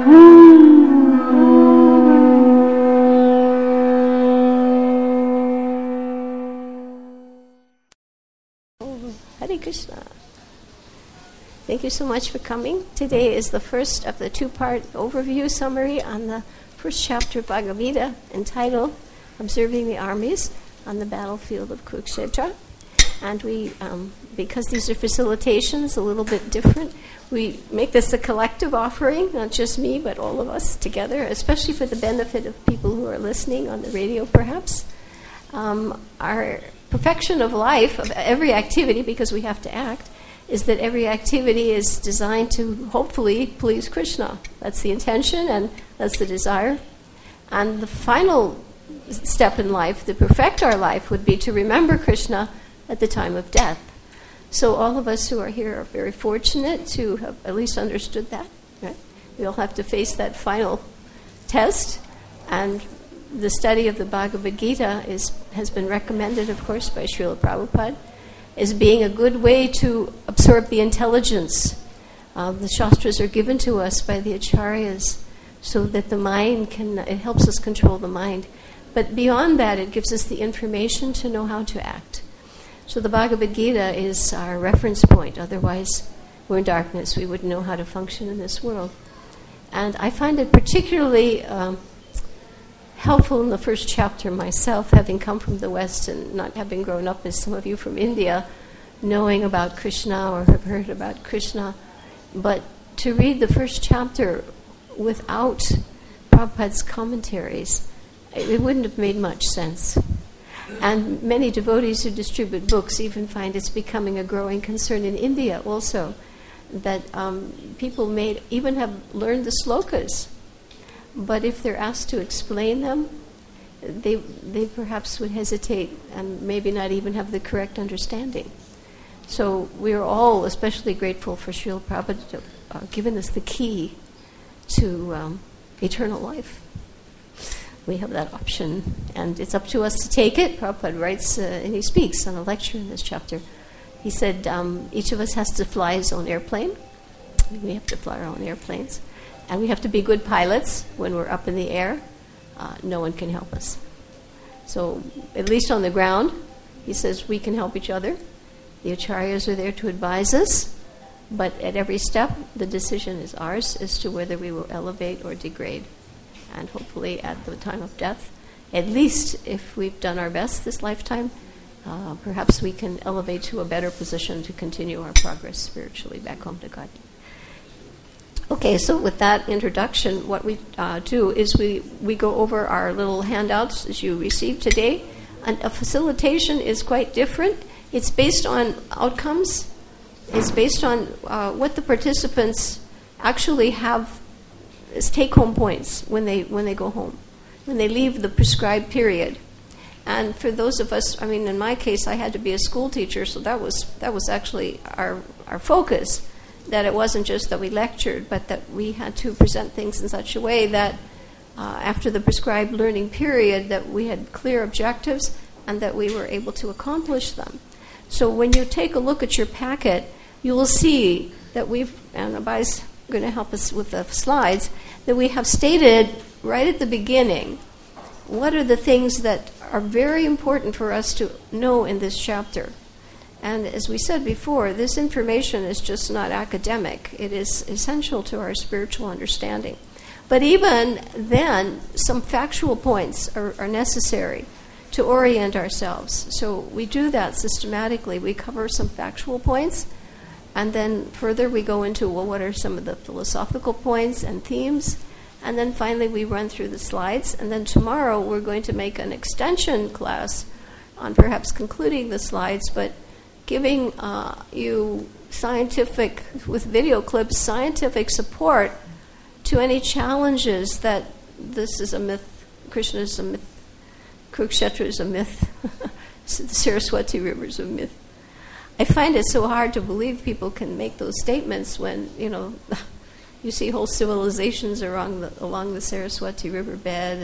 Hare Krishna. Thank you so much for coming. Today is the first of the two-part overview summary on the first chapter of Bhagavad Gita entitled Observing the Armies on the Battlefield of Kurukshetra. And we, because these are facilitations, a little bit different, we make this a collective offering, not just me, but all of us together, especially for the benefit of people who are listening on the radio, perhaps. Our perfection of life, of every activity, because we have to act, is that every activity is designed to hopefully please Krishna. That's the intention and that's the desire. And the final step in life, to perfect our life, would be to remember Krishna at the time of death. So all of us who are here are very fortunate to have at least understood that. Right? We all have to face that final test, and the study of the Bhagavad Gita has been recommended, of course, by Srila Prabhupada as being a good way to absorb the intelligence. The Shastras are given to us by the Acharyas so that the mind it helps us control the mind. But beyond that, it gives us the information to know how to act. So the Bhagavad Gita is our reference point. Otherwise, we're in darkness. We wouldn't know how to function in this world. And I find it particularly helpful in the first chapter myself, having come from the West and not having grown up as some of you from India, knowing about Krishna or have heard about Krishna. But to read the first chapter without Prabhupada's commentaries, it wouldn't have made much sense. And many devotees who distribute books even find it's becoming a growing concern in India also, that people may even have learned the slokas, but if they're asked to explain them, they perhaps would hesitate and maybe not even have the correct understanding. So we are all especially grateful for Srila Prabhupada to giving us the key to eternal life. We have that option, and it's up to us to take it. Prabhupada writes, and he speaks on a lecture in this chapter. He said, each of us has to fly his own airplane. We have to fly our own airplanes. And we have to be good pilots when we're up in the air. No one can help us. So, at least on the ground, he says we can help each other. The Acharyas are there to advise us. But at every step, the decision is ours as to whether we will elevate or degrade. And hopefully at the time of death, at least if we've done our best this lifetime, perhaps we can elevate to a better position to continue our progress spiritually back home to God. Okay, so with that introduction, what we do is we go over our little handouts as you received today. And a facilitation is quite different. It's based on outcomes. It's based on what the participants actually have as take-home points when they go home, when they leave the prescribed period. And for those of us, I mean, in my case, I had to be a school teacher, so that was actually our focus. That it wasn't just that we lectured, but that we had to present things in such a way that after the prescribed learning period, that we had clear objectives and that we were able to accomplish them. So when you take a look at your packet, you will see that and Abhai's going to help us with the slides, that we have stated right at the beginning what are the things that are very important for us to know in this chapter. And as we said before, this information is just not academic. It is essential to our spiritual understanding. But even then, some factual points are necessary to orient ourselves. So we do that systematically. We cover some factual points, and then further we go into, well, what are some of the philosophical points and themes? And then finally we run through the slides. And then tomorrow we're going to make an extension class on perhaps concluding the slides, but giving you scientific, with video clips, scientific support to any challenges that this is a myth, Krishna is a myth, Kurukshetra is a myth, the Saraswati River is a myth. I find it so hard to believe people can make those statements when, you see whole civilizations along the Saraswati riverbed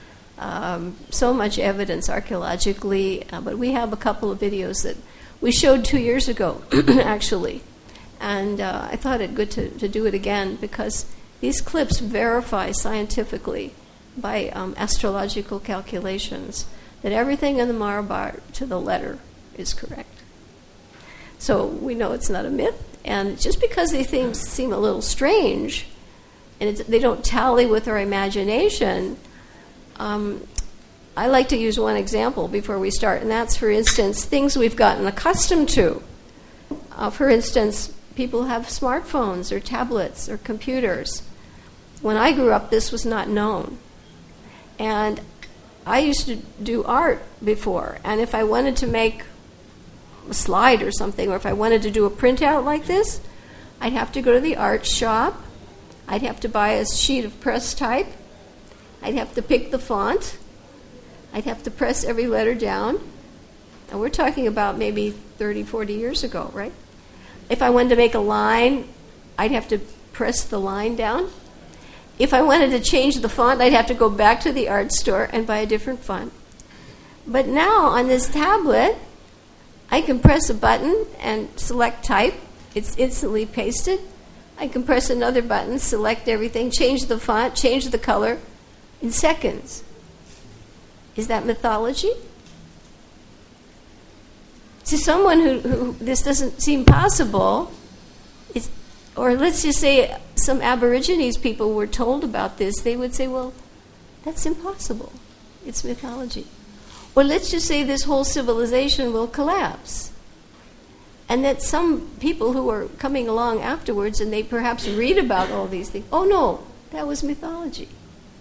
and so much evidence archaeologically. But we have a couple of videos that we showed 2 years ago, actually. And I thought it good to do it again because These clips verify scientifically by astrological calculations that everything in the Mahabharata to the letter is correct. So we know it's not a myth, and just because these things seem a little strange and they don't tally with our imagination, I like to use one example before we start, and that's, for instance, things we've gotten accustomed to. For instance, people have smartphones or tablets or computers. When I grew up, this was not known. And I used to do art before, and if I wanted to make a slide or something, or if I wanted to do a printout like this, I'd have to go to the art shop. I'd have to buy a sheet of press type. I'd have to pick the font. I'd have to press every letter down. And we're talking about maybe 30, 40 years ago, right? If I wanted to make a line, I'd have to press the line down. If I wanted to change the font, I'd have to go back to the art store and buy a different font. But now on this tablet, I can press a button and select type. It's instantly pasted. I can press another button, select everything, change the font, change the color in seconds. Is that mythology? To someone who this doesn't seem possible, or let's just say some Aborigines people were told about this, they would say, well, that's impossible. It's mythology. Or let's just say this whole civilization will collapse. And that some people who are coming along afterwards and they perhaps read about all these things, oh no, that was mythology.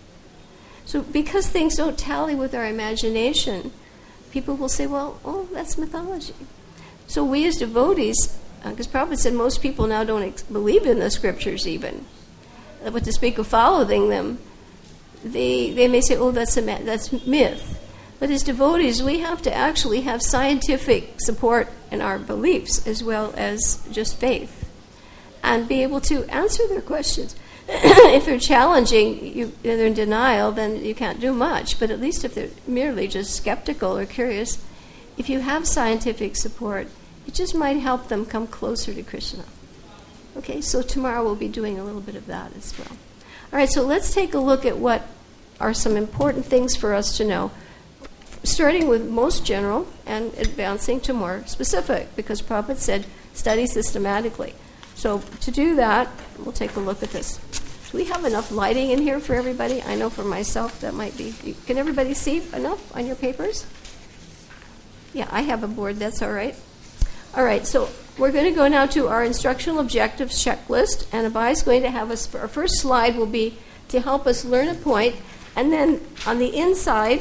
So because things don't tally with our imagination, people will say, well, oh, that's mythology. So we as devotees, because Prabhupada said most people now don't believe in the scriptures even, but to speak of following them, they may say, oh, that's myth. But as devotees, we have to actually have scientific support in our beliefs as well as just faith, and be able to answer their questions. If they're challenging, they're in denial, then you can't do much. But at least if they're merely just skeptical or curious, if you have scientific support, it just might help them come closer to Krishna. Okay, so tomorrow we'll be doing a little bit of that as well. All right, so let's take a look at what are some important things for us to know, starting with most general and advancing to more specific, because Prabhupada said study systematically. So to do that, we'll take a look at this. Do we have enough lighting in here for everybody? I know for myself that might be. Can everybody see enough on your papers? Yeah, I have a board. That's all right. All right, so we're going to go now to our instructional objectives checklist, and Abhay is going to have us, our first slide will be to help us learn a point, and then on the inside,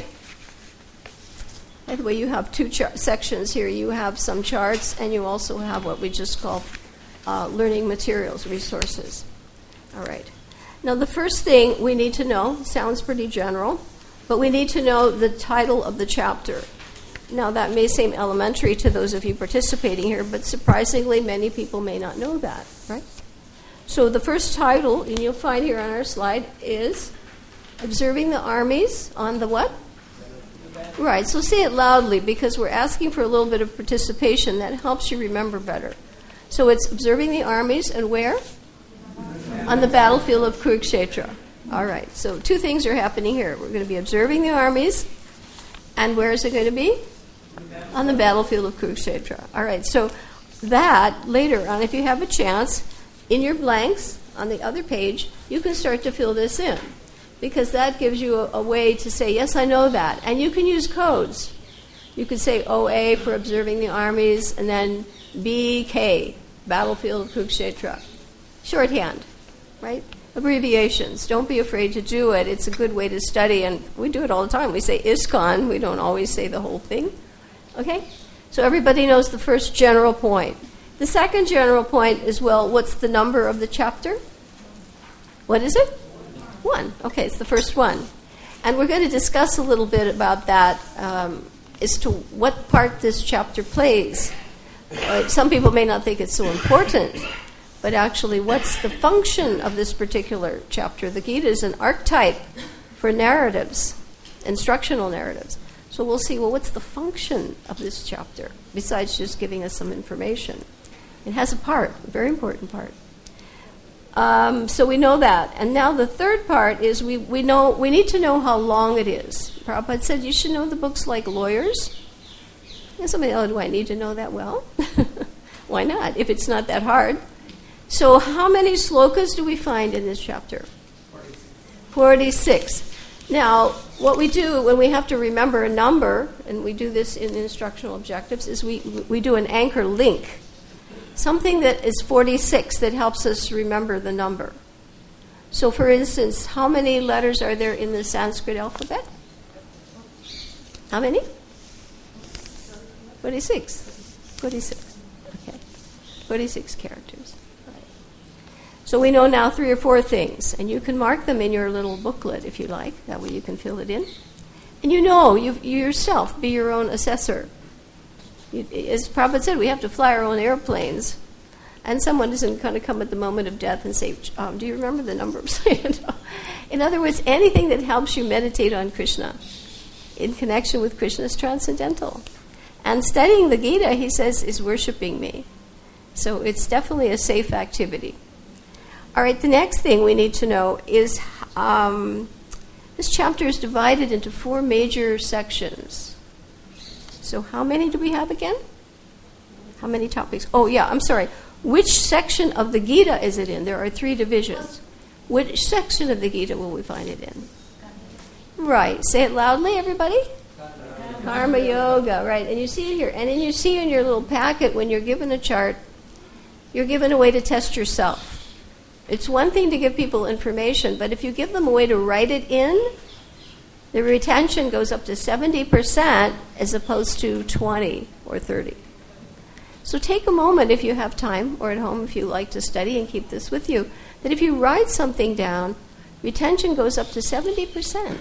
by the way, you have two sections here. You have some charts, and you also have what we just call learning materials, resources. All right. Now, the first thing we need to know, sounds pretty general, but we need to know the title of the chapter. Now, that may seem elementary to those of you participating here, but surprisingly, many people may not know that, right? So the first title, and you'll find here on our slide, is Observing the Armies on the what? Right, so say it loudly, because we're asking for a little bit of participation. That helps you remember better. So it's Observing the Armies, and where? On the battlefield of Kurukshetra. All right, so two things are happening here. We're going to be observing the armies, and where is it going to be? On the battlefield of Kurukshetra. All right, so that, later on, if you have a chance, in your blanks on the other page, you can start to fill this in, because that gives you a way to say, yes, I know that. And you can use codes. You could say OA for observing the armies, and then BK, battlefield of Kurukshetra. Shorthand, right? Abbreviations. Don't be afraid to do it. It's a good way to study, and we do it all the time. We say ISKCON. We don't always say the whole thing. Okay? So everybody knows the first general point. The second general point is, well, what's the number of the chapter? What is it? 1. Okay, it's the first one. And we're going to discuss a little bit about that as to what part this chapter plays. Some people may not think it's so important, but actually, what's the function of this particular chapter? The Gita is an archetype for narratives, instructional narratives. So we'll see, well, what's the function of this chapter, besides just giving us some information? It has a part, a very important part. So we know that. And now the third part is we need to know how long it is. Prabhupada said you should know the books like lawyers. And somebody, oh, do I need to know that? Well, why not, if it's not that hard? So how many slokas do we find in this chapter? 46. Now, what we do when we have to remember a number, and we do this in instructional objectives, is we do an anchor link. Something that is 46 that helps us remember the number. So, for instance, how many letters are there in the Sanskrit alphabet? How many? 46. 46. Okay. 46 characters. Right. So we know now 3 or 4 things, and you can mark them in your little booklet if you like. That way you can fill it in. And you yourself be your own assessor. As Prabhupada said, we have to fly our own airplanes. And someone isn't going to come at the moment of death and say, do you remember the number? In other words, anything that helps you meditate on Krishna in connection with Krishna is transcendental. And studying the Gita, he says, is worshiping me. So it's definitely a safe activity. All right, the next thing we need to know is this chapter is divided into 4 major sections. So how many do we have again? How many topics? Oh, yeah, I'm sorry. Which section of the Gita is it in? There are 3 divisions. Which section of the Gita will we find it in? Right. Say it loudly, everybody. Karma Yoga, right. And you see it here. And then you see in your little packet when you're given a chart, you're given a way to test yourself. It's one thing to give people information, but if you give them a way to write it in, the retention goes up to 70% as opposed to 20 or 30. So take a moment if you have time, or at home if you like to study and keep this with you, that if you write something down, retention goes up to 70%.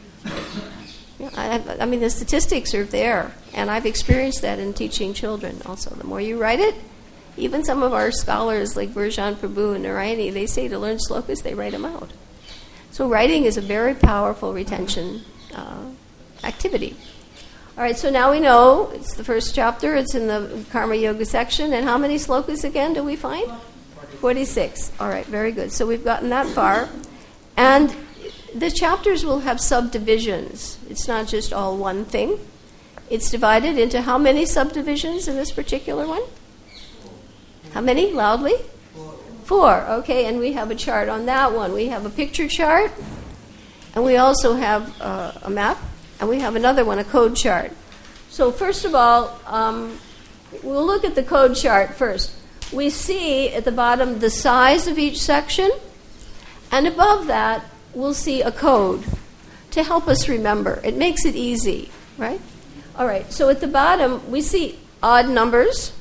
I mean, the statistics are there, and I've experienced that in teaching children also. The more you write it, even some of our scholars like Burjan Prabhu and Narayani, they say to learn slokas, they write them out. So writing is a very powerful retention activity. All right, so now we know it's the first chapter. It's in the Karma Yoga section. And how many slokas again do we find? 46. All right, very good. So we've gotten that far. And the chapters will have subdivisions. It's not just all one thing. It's divided into how many subdivisions in this particular one? How many? Loudly? 4. Okay, and we have a chart on that one. We have a picture chart, and we also have a map, and we have another one, a code chart. So first of all, we'll look at the code chart first. We see at the bottom the size of each section, and above that, we'll see a code to help us remember. It makes it easy, right? All right, so at the bottom, we see odd numbers.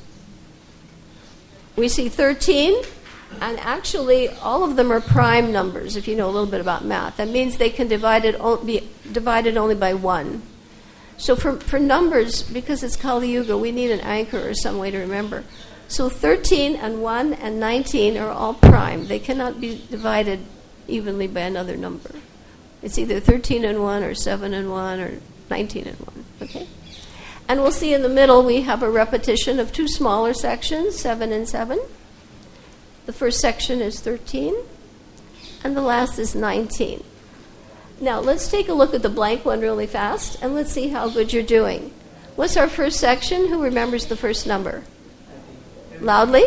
We see 13, and actually all of them are prime numbers, if you know a little bit about math. That means they can be divided only by 1. So for numbers, because it's Kali Yuga, we need an anchor or some way to remember. So 13 and 1 and 19 are all prime. They cannot be divided evenly by another number. It's either 13 and 1 or 7 and 1 or 19 and 1, okay? And we'll see in the middle we have a repetition of 2 smaller sections, 7 and 7. The first section is 13, and the last is 19. Now, let's take a look at the blank one really fast, and let's see how good you're doing. What's our first section? Who remembers the first number? Loudly?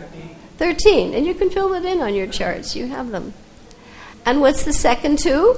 13. And you can fill it in on your charts. You have them. And what's the second 2?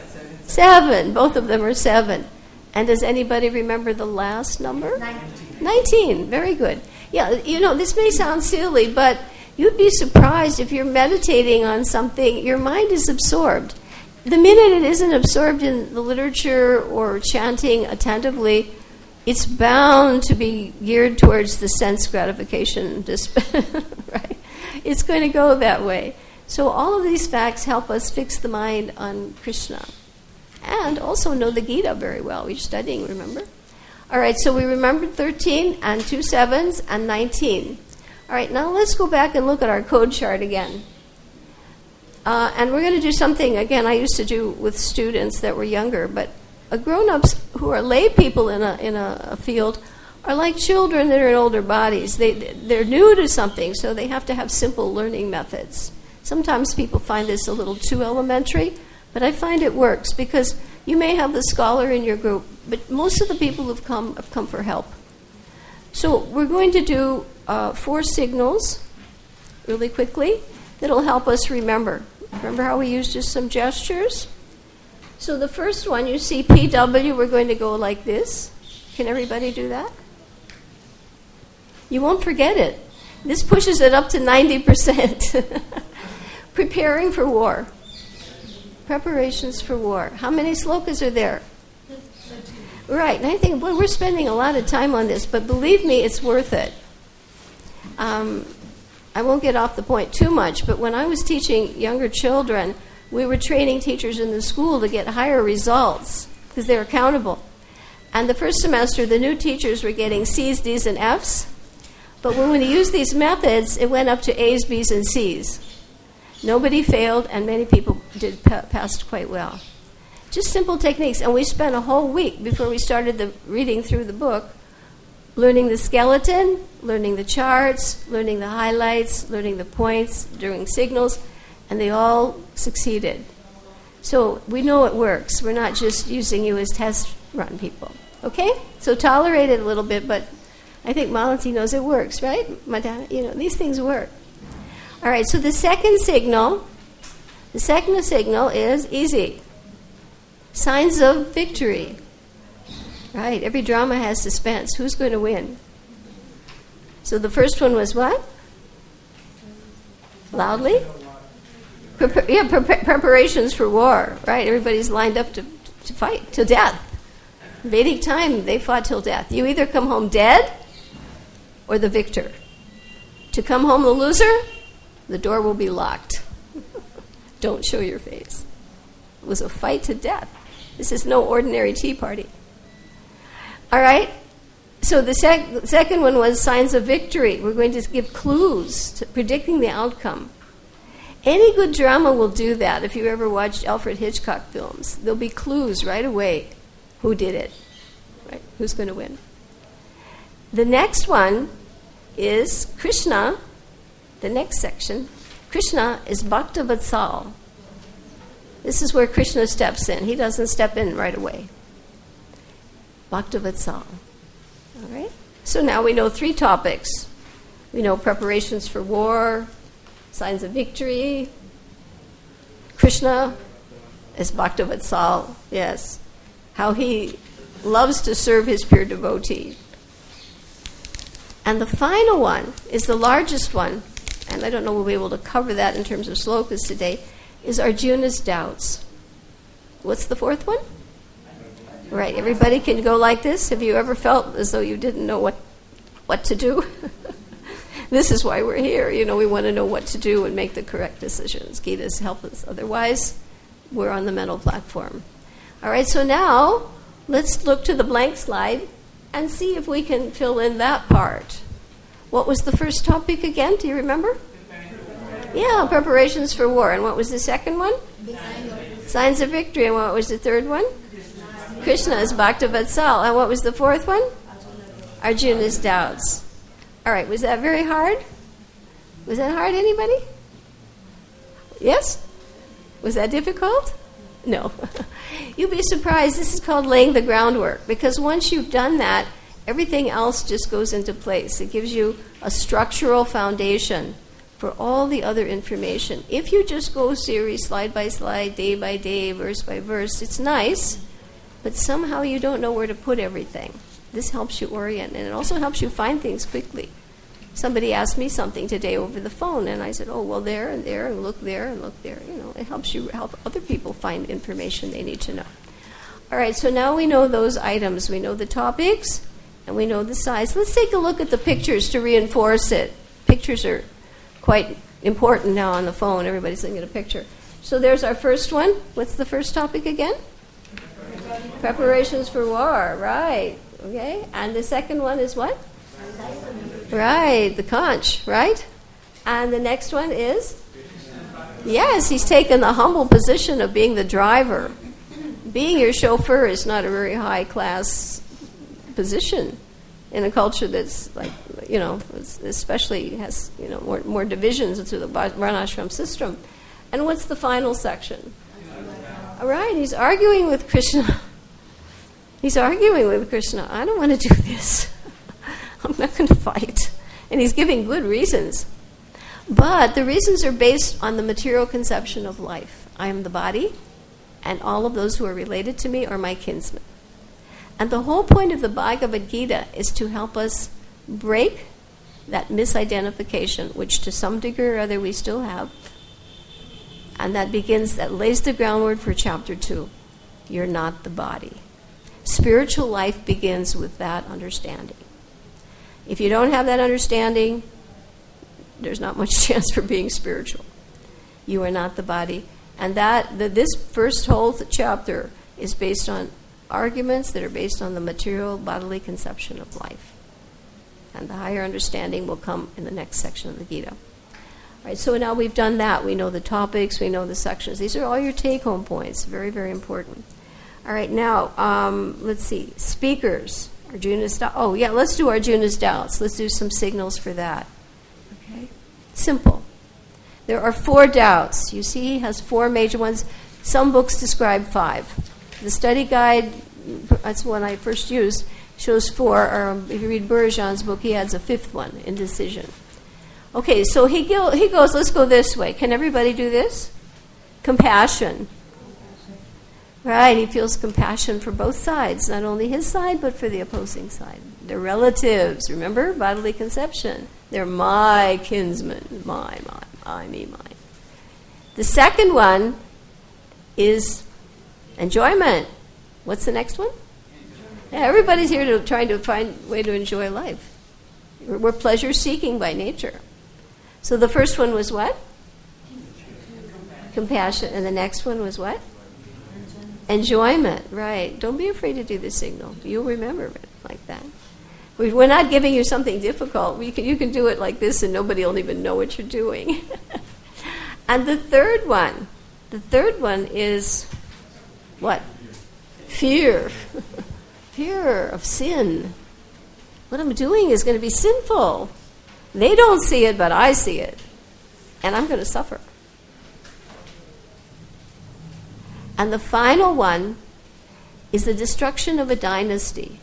7. Both of them are 7. And does anybody remember the last number? 19. Very good. Yeah, you know, this may sound silly, but you'd be surprised if you're meditating on something, your mind is absorbed. The minute it isn't absorbed in the literature or chanting attentively, it's bound to be geared towards the sense gratification, right? It's going to go that way. So all of these facts help us fix the mind on Krishna. And also know the Gita very well. We're studying, remember? All right, so we remembered 13 and 2 7s and 19. All right, now let's go back and look at our code chart again. And we're going to do something, again, I used to do with students that were younger, but grown-ups who are lay people in a field are like children that are in older bodies. They're new to something, so they have to have simple learning methods. Sometimes people find this a little too elementary, but I find it works because you may have the scholar in your group, but most of the people have come for help. So we're going to do 4 signals really quickly that'll help us remember. Remember how we used just some gestures? So the first one, you see PW, we're going to go like this. Can everybody do that? You won't forget it. This pushes it up to 90%. Preparing for war. Preparations for war. How many slokas are there? Right, and I think, boy, we're spending a lot of time on this, but believe me, it's worth it. I won't get off the point too much, but when I was teaching younger children, we were training teachers in the school to get higher results because they're accountable. And the first semester, the new teachers were getting C's, D's, and F's. But when we used these methods, it went up to A's, B's, and C's. Nobody failed, and many people passed quite well. Just simple techniques. And we spent a whole week before we started the reading through the book, learning the skeleton, learning the charts, learning the highlights, learning the points, doing signals, and they all succeeded. So we know it works. We're not just using you as test run people. Okay? So tolerate it a little bit, but I think Malati knows it works, right? Madonna, these things work. All right, so the second signal is easy. Signs of victory. Right, every drama has suspense. Who's going to win? So the first one was what? Loudly? Preparations for war, right? Everybody's lined up to fight till death. Vedic time, they fought till death. You either come home dead or the victor. To come home the loser, the door will be locked. Don't show your face. It was a fight to death. This is no ordinary tea party. All right? So the second one was signs of victory. We're going to give clues to predicting the outcome. Any good drama will do that. If you ever watched Alfred Hitchcock films, there'll be clues right away. Who did it? Right? Who's going to win? The next one is Krishna. The next section. Krishna is Bhakta Vatsal. This is where Krishna steps in. He doesn't step in right away. Bhakta Vatsal. All right? So now we know 3 topics. We know preparations for war, signs of victory. Krishna is Bhakta Vatsal. Yes. How he loves to serve his pure devotee. And the final one is the largest one, and I don't know we'll be able to cover that in terms of slokas today, is Arjuna's doubts. What's the 4th one? Right, everybody can go like this. Have you ever felt as though you didn't know what to do? This is why we're here. We want to know what to do and make the correct decisions. Gita's help us. Otherwise, we're on the mental platform. All right, so now let's look to the blank slide and see if we can fill in that part. What was the first topic again? Do you remember? Yeah, preparations for war. And what was the second one? Signs of victory. And what was the third one? Krishna is Bhakta Vatsal. And what was the 4th one? Arjuna's doubts. All right, was that very hard? Was that hard, anybody? Yes? Was that difficult? No. You'll be surprised. This is called laying the groundwork, because once you've done that, everything else just goes into place. It gives you a structural foundation for all the other information. If you just go series, slide by slide, day by day, verse by verse, it's nice, but somehow you don't know where to put everything. This helps you orient, and it also helps you find things quickly. Somebody asked me something today over the phone, and I said, oh, well, there, and look there, and look there. It helps you help other people find information they need to know. All right, so now we know those items. We know the topics, and we know the size. Let's take a look at the pictures to reinforce it. Pictures are quite important now on the phone. Everybody's looking at a picture. So there's our first one. What's the first topic again? Preparations for war, right. Okay, and the second one is what? Right, the conch, right? And the next one is? Yes, he's taken the humble position of being the driver. Being your chauffeur is not a very high-class position. in a culture that's like, especially has, more divisions through the Varnashram system. And what's the final section? All right, he's arguing with Krishna. He's arguing with Krishna. I don't want to do this. I'm not going to fight. And he's giving good reasons. But the reasons are based on the material conception of life. I am the body, and all of those who are related to me are my kinsmen. And the whole point of the Bhagavad Gita is to help us break that misidentification, which to some degree or other we still have. And that lays the groundwork for chapter 2. You're not the body. Spiritual life begins with that understanding. If you don't have that understanding, there's not much chance for being spiritual. You are not the body. And this first whole chapter is based on arguments that are based on the material bodily conception of life. And the higher understanding will come in the next section of the Gita. All right, so now we've done that. We know the topics, we know the sections. These are all your take-home points. Very, very important. All right, now, let's see. Speakers. Arjuna's doubts. Oh, yeah, let's do Arjuna's doubts. Let's do some signals for that. Okay? Simple. There are 4 doubts. You see, he has 4 major ones. Some books describe 5. The study guide, that's one I first used, shows 4. Or if you read Burijan's book, he adds a 5th one, indecision. Okay, so he goes, let's go this way. Can everybody do this? Compassion. Right, he feels compassion for both sides, not only his side, but for the opposing side. They're relatives, remember? Bodily conception. They're my kinsmen, my, me, mine. The second one is enjoyment. What's the next one? Yeah, everybody's here trying to find a way to enjoy life. We're pleasure-seeking by nature. So the first one was what? Compassion. And the next one was what? Enjoyment, right. Don't be afraid to do the signal. You'll remember it like that. We're not giving you something difficult. You can do it like this and nobody will even know what you're doing. And the third one is what? Fear. Fear of sin. What I'm doing is going to be sinful. They don't see it, but I see it. And I'm going to suffer. And the final one is the destruction of a dynasty.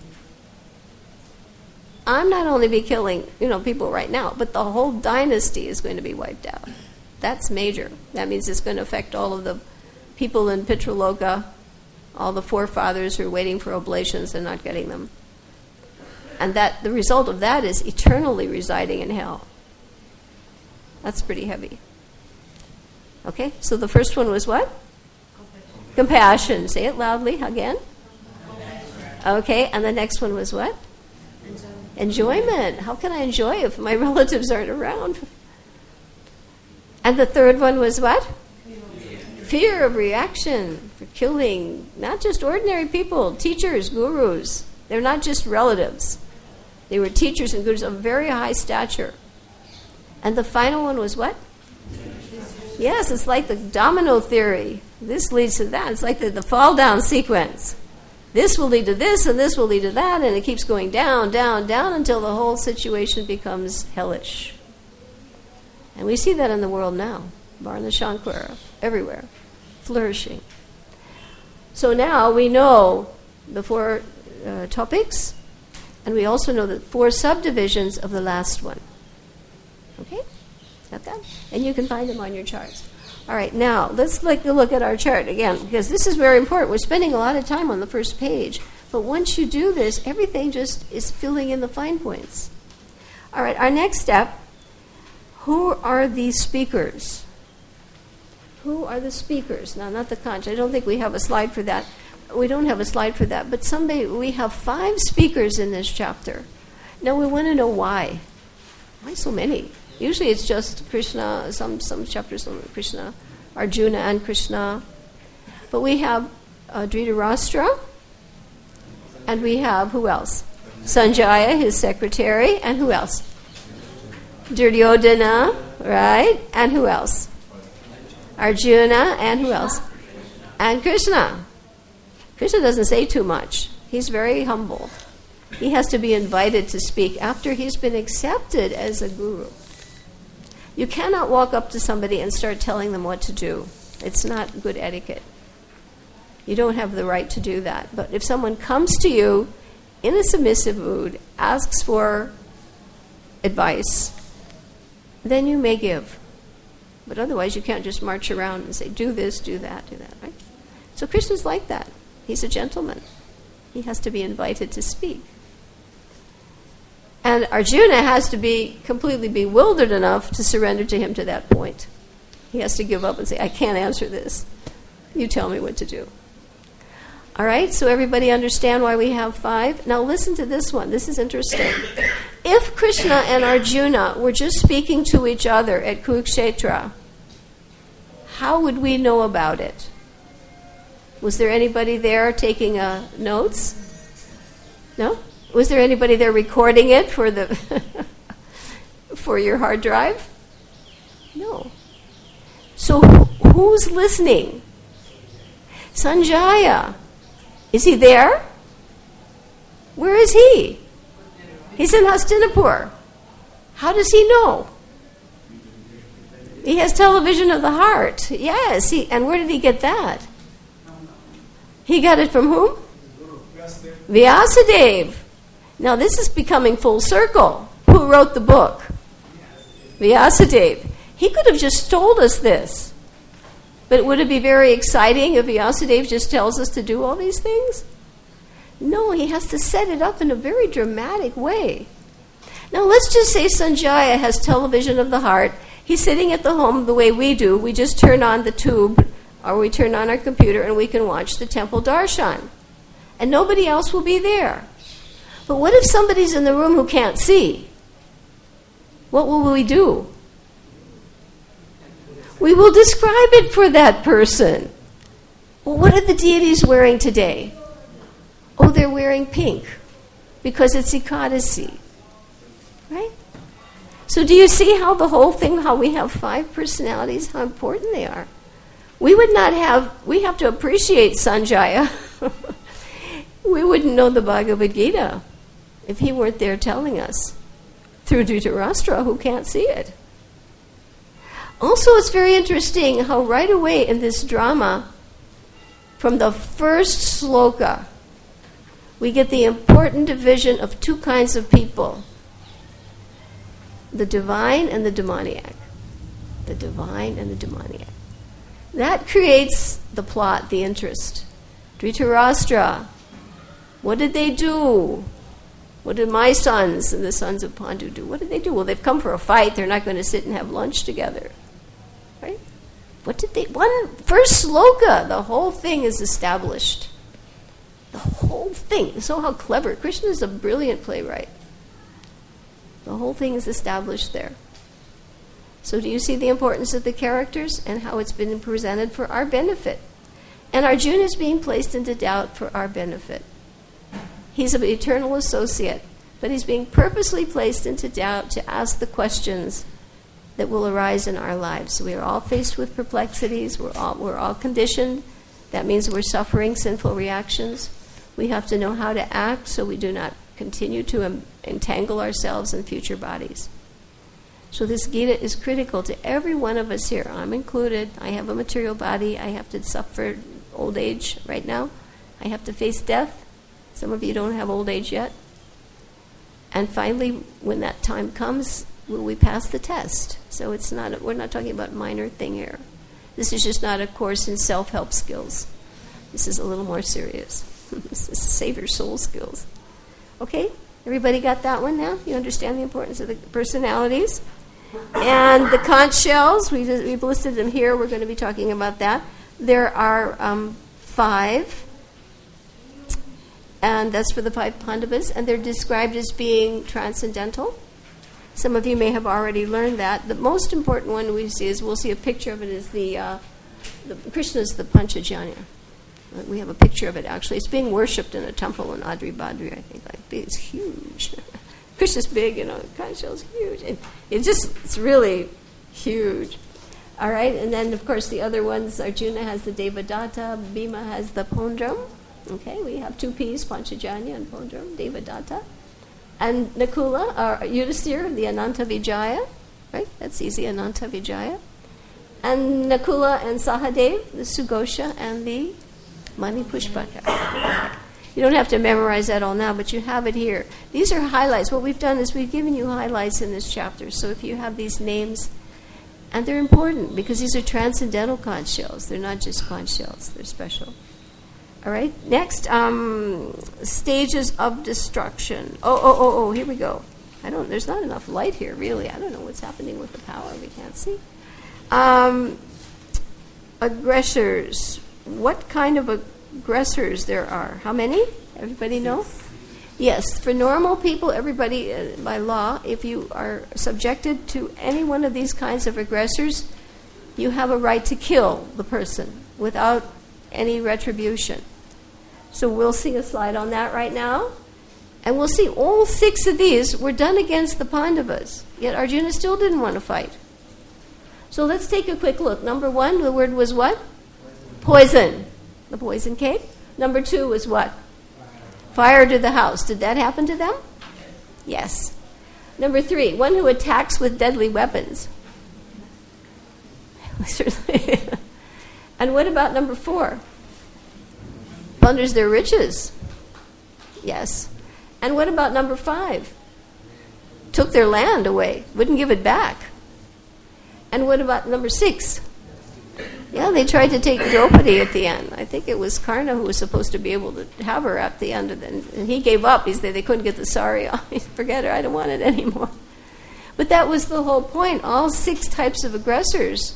I'm not only be killing, people right now, but the whole dynasty is going to be wiped out. That's major. That means it's going to affect all of the people in Pitraloka, all the forefathers who are waiting for oblations and not getting them. And that the result of that is eternally residing in hell. That's pretty heavy. Okay, so the first one was what? Compassion. Say it loudly again. Okay, and the next one was what? Enjoyment. How can I enjoy if my relatives aren't around? And the third one was what? Fear of reaction, for killing not just ordinary people, teachers, gurus. They're not just relatives. They were teachers and gurus of very high stature. And the final one was what? Yes, it's like the domino theory. This leads to that. It's like the fall-down sequence. This will lead to this, and this will lead to that, and it keeps going down, down, down, until the whole situation becomes hellish. And we see that in the world now. Varna-Shankara, everywhere, flourishing. So now we know the 4 topics, and we also know the 4 subdivisions of the last one. Okay? Got that? And you can find them on your charts. All right, now let's take a look at our chart again, because this is very important. We're spending a lot of time on the first page, but once you do this, everything just is filling in the fine points. All right, our next step, who are these speakers? Who are the speakers? Now, not the conch. I don't think we have a slide for that. We don't have a slide for that, but someday we have 5 speakers in this chapter. Now, we want to know why. Why so many? Usually it's just Krishna, some chapters on Krishna, Arjuna and Krishna. But we have Dhritarashtra, and we have, who else? Sanjaya, his secretary, and who else? Duryodhana, right? And who else? Arjuna, and who else? And Krishna. Krishna doesn't say too much. He's very humble. He has to be invited to speak after he's been accepted as a guru. You cannot walk up to somebody and start telling them what to do. It's not good etiquette. You don't have the right to do that. But if someone comes to you in a submissive mood, asks for advice, then you may give. But otherwise you can't just march around and say, do this, do that, right? So Krishna's like that. He's a gentleman. He has to be invited to speak. And Arjuna has to be completely bewildered enough to surrender to him to that point. He has to give up and say, I can't answer this. You tell me what to do. All right, so everybody understand why we have 5? Now listen to this one. This is interesting. If Krishna and Arjuna were just speaking to each other at Kurukshetra, how would we know about it? Was there anybody there taking notes? No? Was there anybody there recording it for the for your hard drive? No. So who's listening? Sanjaya. Is he there? Where is he? He's in Hastinapur. How does he know? He has television of the heart. Yes. And where did he get that? He got it from whom? Vyasadeva. Now this is becoming full circle. Who wrote the book? Vyasadeva. He could have just told us this. But would it be very exciting if Vyasadeva just tells us to do all these things? No, he has to set it up in a very dramatic way. Now let's just say Sanjaya has television of the heart. He's sitting at the home the way we do. We just turn on the tube or we turn on our computer and we can watch the temple darshan. And nobody else will be there. But what if somebody's in the room who can't see? What will we do? We will describe it for that person. Well, what are the deities wearing today? Oh, they're wearing pink because it's Ekadasi. Right? So do you see how the whole thing, how we have 5 personalities, how important they are? We have to appreciate Sanjaya. We wouldn't know the Bhagavad Gita if he weren't there telling us through Dhritarashtra, who can't see it. Also, it's very interesting how right away in this drama, from the first sloka, we get the important division of 2 kinds of people. The divine and the demoniac. The divine and the demoniac. That creates the plot, the interest. Dhritarashtra, what did they do? What did my sons and the sons of Pandu do? What did they do? Well, they've come for a fight. They're not going to sit and have lunch together. Right? What did they... First sloka, the whole thing is established. The whole thing. So how clever. Krishna is a brilliant playwright. The whole thing is established there. So do you see the importance of the characters and how it's been presented for our benefit? And Arjuna is being placed into doubt for our benefit. He's an eternal associate, but he's being purposely placed into doubt to ask the questions that will arise in our lives. So we are all faced with perplexities. We're all conditioned. That means we're suffering sinful reactions. We have to know how to act so we do not continue to entangle ourselves in future bodies. So this Gita is critical to every one of us here. I'm included. I have a material body. I have to suffer old age right now. I have to face death. Some of you don't have old age yet. And finally, when that time comes, will we pass the test? So we're not talking about a minor thing here. This is just not a course in self-help skills. This is a little more serious. This is save your soul skills. Okay? Everybody got that one now? You understand the importance of the personalities? And the conch shells, we've listed them here. We're going to be talking about that. There are 5. And that's for the 5 Pandavas, and they're described as being transcendental. Some of you may have already learned that. The most important one we'll see a picture of it is the Krishna's the Panchajanya. We have a picture of it actually. It's being worshipped in a temple in Adri Badri, I think. It's huge. Krishna's big, the conch shell's huge. It's really huge. All right, and then of course the other ones, Arjuna has the Devadatta, Bhima has the Pondram. Okay, we have two P's, Panchajanya and Pondram, Devadatta. And Nakula, Yudhisthira, the Ananta Vijaya, right? That's easy, Ananta Vijaya. And Nakula and Sahadev, the Sugosha and the Mani Pushpaka. You don't have to memorize that all now, but you have it here. These are highlights. What we've done is we've given you highlights in this chapter. So if you have these names, and they're important because these are transcendental conch shells. They're not just conch shells. They're special. All right. Next, stages of destruction. Here we go. There's not enough light here, really. I don't know what's happening with the power. We can't see. Aggressors. What kind of aggressors there are? How many? Everybody know? Yes. For normal people, everybody, by law, if you are subjected to any one of these kinds of aggressors, you have a right to kill the person without any retribution. So we'll see a slide on that right now. And we'll see all 6 of these were done against the Pandavas. Yet Arjuna still didn't want to fight. So let's take a quick look. Number 1, the word was what? Poison. The poison cake. Number 2 was what? Fire to the house. Did that happen to them? Yes. Number 3, one who attacks with deadly weapons. And what about number 4? Plunders their riches. Yes. And what about number 5? Took their land away, wouldn't give it back. And what about number 6? Yeah, they tried to take Draupadi at the end. I think it was Karna who was supposed to be able to have her at the end of it. And he gave up. He said they couldn't get the sari off. He said, forget her, I don't want it anymore. But that was the whole point. All 6 types of aggressors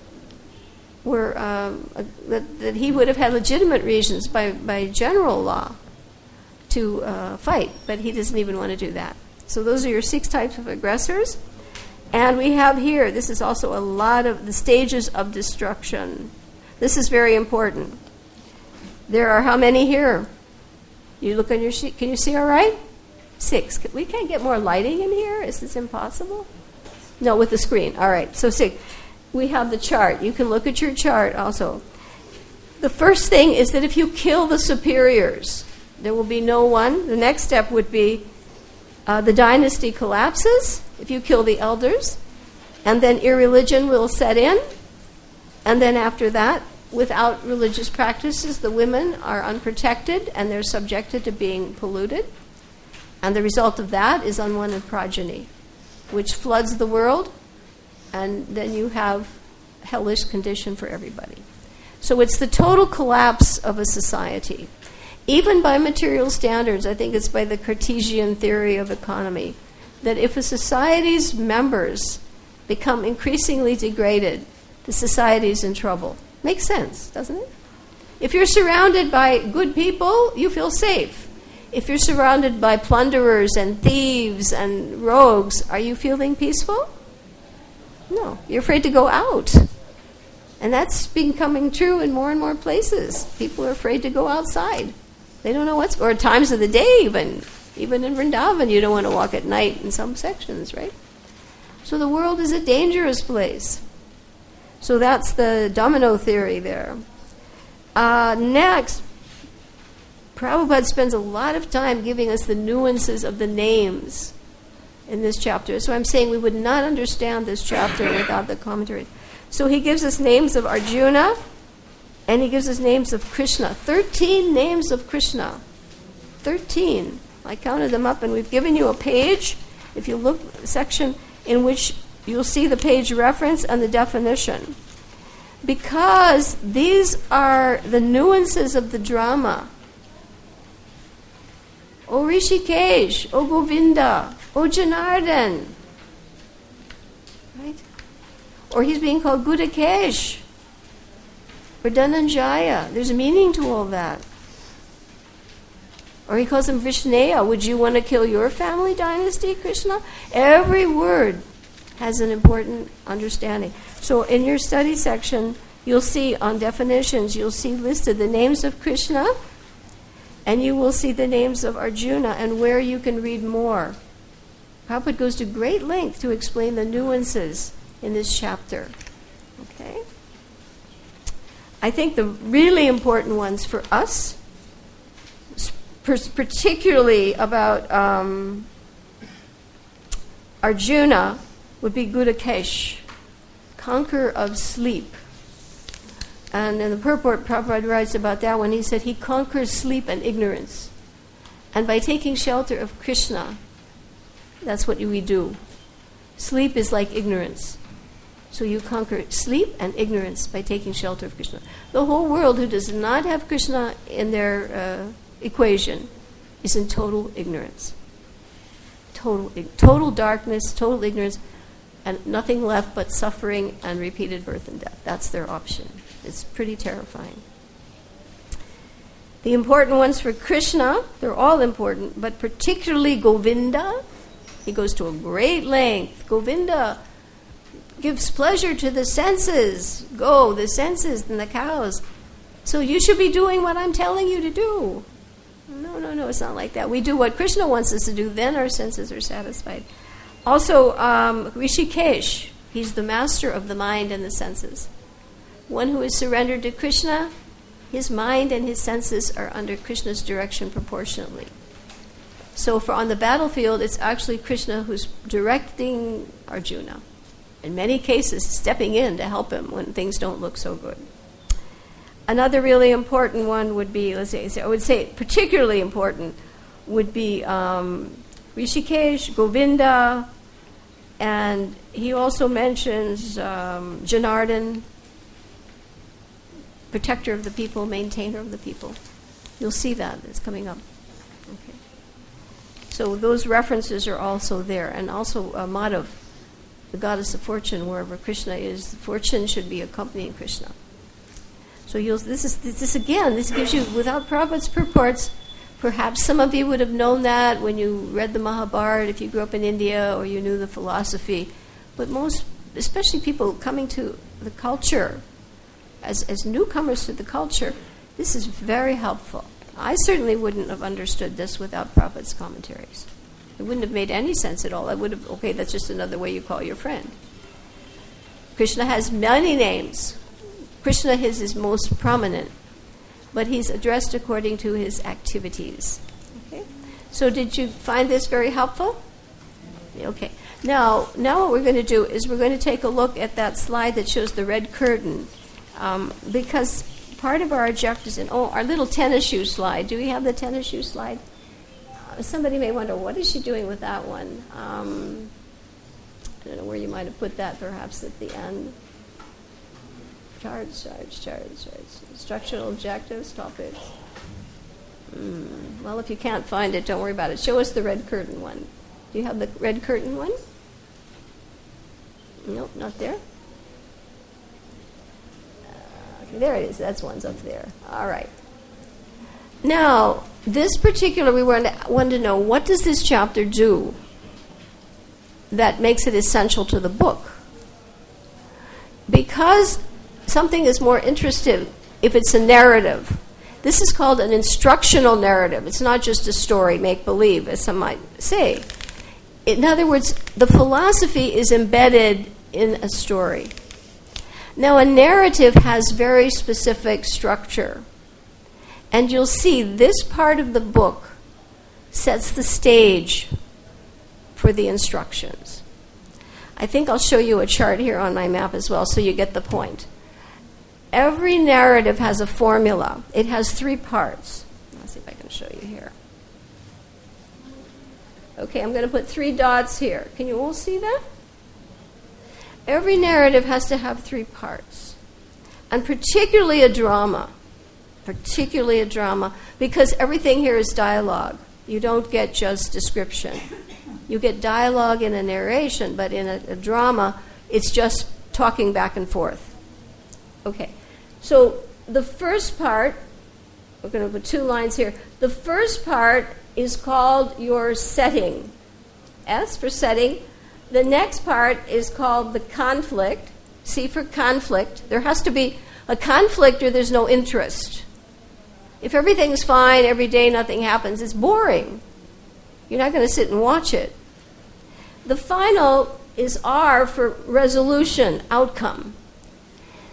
were that he would have had legitimate reasons by general law to fight, but he doesn't even want to do that. So those are your 6 types of aggressors. And we have here, this is also a lot of the stages of destruction. This is very important. There are how many here? You look on your sheet. Can you see all right? 6. We can't get more lighting in here? Is this impossible? No, with the screen. All right, so 6. We have the chart. You can look at your chart also. The first thing is that if you kill the superiors, there will be no one. The next step would be the dynasty collapses if you kill the elders, and then irreligion will set in, and then after that, without religious practices, the women are unprotected and they're subjected to being polluted, and the result of that is unwanted progeny, which floods the world, and then you have hellish condition for everybody. So it's the total collapse of a society. Even by material standards, I think it's by the Cartesian theory of economy, that if a society's members become increasingly degraded, the society's in trouble. Makes sense, doesn't it? If you're surrounded by good people, you feel safe. If you're surrounded by plunderers and thieves and rogues, are you feeling peaceful? No, you're afraid to go out. And that's becoming true in more and more places. People are afraid to go outside. They don't know or times of the day even. Even in Vrindavan, you don't want to walk at night in some sections, right? So the world is a dangerous place. So that's the domino theory there. Next, Prabhupada spends a lot of time giving us the nuances of the names in this chapter. So I'm saying we would not understand this chapter without the commentary. So he gives us names of Arjuna, and he gives us names of Krishna. 13 names of Krishna. 13. I counted them up, and we've given you a page, if you look, section in which you'll see the page reference and the definition. Because these are the nuances of the drama. O Rishikesh, O Govinda, O Janardhan. Right? Or he's being called Gudakesh, or Dhananjaya. There's meaning to all that. Or he calls him Vrishneya. Would you want to kill your family dynasty, Krishna? Every word has an important understanding. So in your study section, you'll see on definitions, you'll see listed the names of Krishna, and you will see the names of Arjuna and where you can read more. Prabhupada goes to great length to explain the nuances in this chapter. Okay? I think the really important ones for us particularly about Arjuna, would be Gudakesh, conqueror of sleep. And in the purport, Prabhupada writes about that when he said he conquers sleep and ignorance. And by taking shelter of Krishna, that's what we do. Sleep is like ignorance. So you conquer sleep and ignorance by taking shelter of Krishna. The whole world who does not have Krishna in their equation is in total ignorance. Total darkness, total ignorance, and nothing left but suffering and repeated birth and death. That's their option. It's pretty terrifying. The important ones for Krishna, they're all important, but particularly Govinda, he goes to a great length. Govinda gives pleasure to the senses. Go, the senses and the cows. So you should be doing what I'm telling you to do. No, it's not like that. We do what Krishna wants us to do, then our senses are satisfied. Also, Rishikesh, he's the master of the mind and the senses. One who is surrendered to Krishna, his mind and his senses are under Krishna's direction proportionately. So for on the battlefield, it's actually Krishna who's directing Arjuna. In many cases, stepping in to help him when things don't look so good. Another really important one would be, I would say particularly important, would be Rishikesh, Govinda, and he also mentions Janardhan, protector of the people, maintainer of the people. You'll see that, it's coming up. Okay. So those references are also there, and also Madhav, the goddess of fortune, wherever Krishna is, fortune should be accompanying Krishna. So this gives you, without Prabhupada's purports, perhaps some of you would have known that when you read the Mahabharata, if you grew up in India, or you knew the philosophy. But most, especially people coming to the culture, as newcomers to the culture, this is very helpful. I certainly wouldn't have understood this without Prabhupada's commentaries. It wouldn't have made any sense at all. I would have, okay, that's just another way you call your friend. Krishna has many names. Krishna is his most prominent, but he's addressed according to his activities. Okay? So did you find this very helpful? Okay. Now what we're going to do is we're going to take a look at that slide that shows the red curtain, because part of our objectives in our little tennis shoe slide. Do we have the tennis shoe slide? Somebody may wonder, what is she doing with that one? I don't know where you might have put that, perhaps at the end. Charge. Instructional objectives, topics. Well, if you can't find it, don't worry about it. Show us the red curtain one. Do you have the red curtain one? Nope, not there. Okay, there it is. That's one's up there. All right. Now, this particular, we wanted to know, what does this chapter do that makes it essential to the book? Because something is more interesting if it's a narrative. This is called an instructional narrative. It's not just a story, make-believe, as some might say. In other words, the philosophy is embedded in a story. Now, a narrative has very specific structure. And you'll see this part of the book sets the stage for the instructions. I think I'll show you a chart here on my map as well so you get the point. Every narrative has a formula. It has 3 parts. Let's see if I can show you here. Okay, I'm going to put 3 dots here. Can you all see that? Every narrative has to have 3 parts. And particularly a drama, because everything here is dialogue. You don't get just description. You get dialogue in a narration, but in a drama, it's just talking back and forth. Okay, so the first part, we're going to put 2 lines here. The first part is called your setting. S for setting. The next part is called the conflict. C for conflict. There has to be a conflict or there's no interest. If everything's fine, every day nothing happens, it's boring. You're not going to sit and watch it. The final is R for resolution, outcome.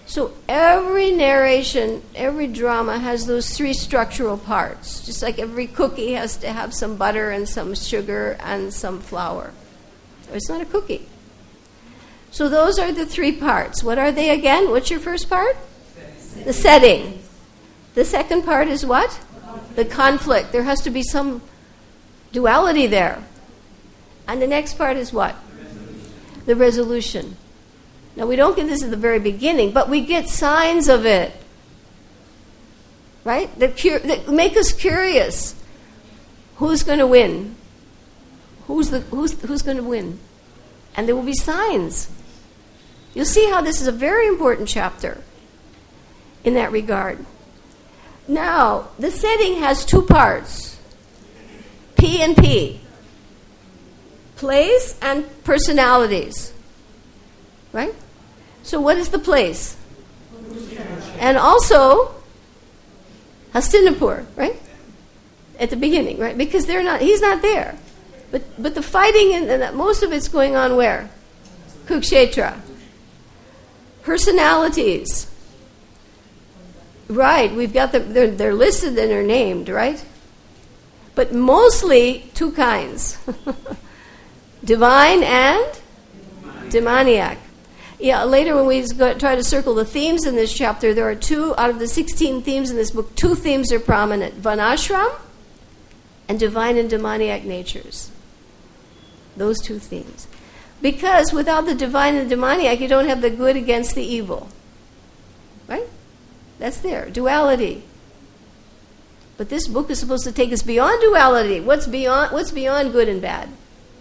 So every narration, every drama has those three structural parts. Just like every cookie has to have some butter and some sugar and some flour. Or it's not a cookie. So those are the three parts. What are they again? What's your first part? The setting. The second part is what? The conflict. There has to be some duality there. And the next part is what? The resolution. Now, we don't get this at the very beginning, but we get signs of it, right? That make us curious. Who's going to win? Who's going to win? And there will be signs. You'll see how this is a very important chapter in that regard. Now, the setting has two parts, P and P, place and personalities, right? So what is the place? And also Hastinapur, right? At the beginning, right? Because he's not there. But the fighting and most of it's going on where? Kurukshetra. Personalities. Right, we've got they're listed and they're named, right? But mostly two kinds. Divine and demoniac. Yeah, later when we try to circle the themes in this chapter, there are two out of the 16 themes in this book. Two themes are prominent: Varnashram and divine and demoniac natures. Those two themes. Because without the divine and demoniac, you don't have the good against the evil. Right? That's there. Duality. But this book is supposed to take us beyond duality. What's beyond good and bad?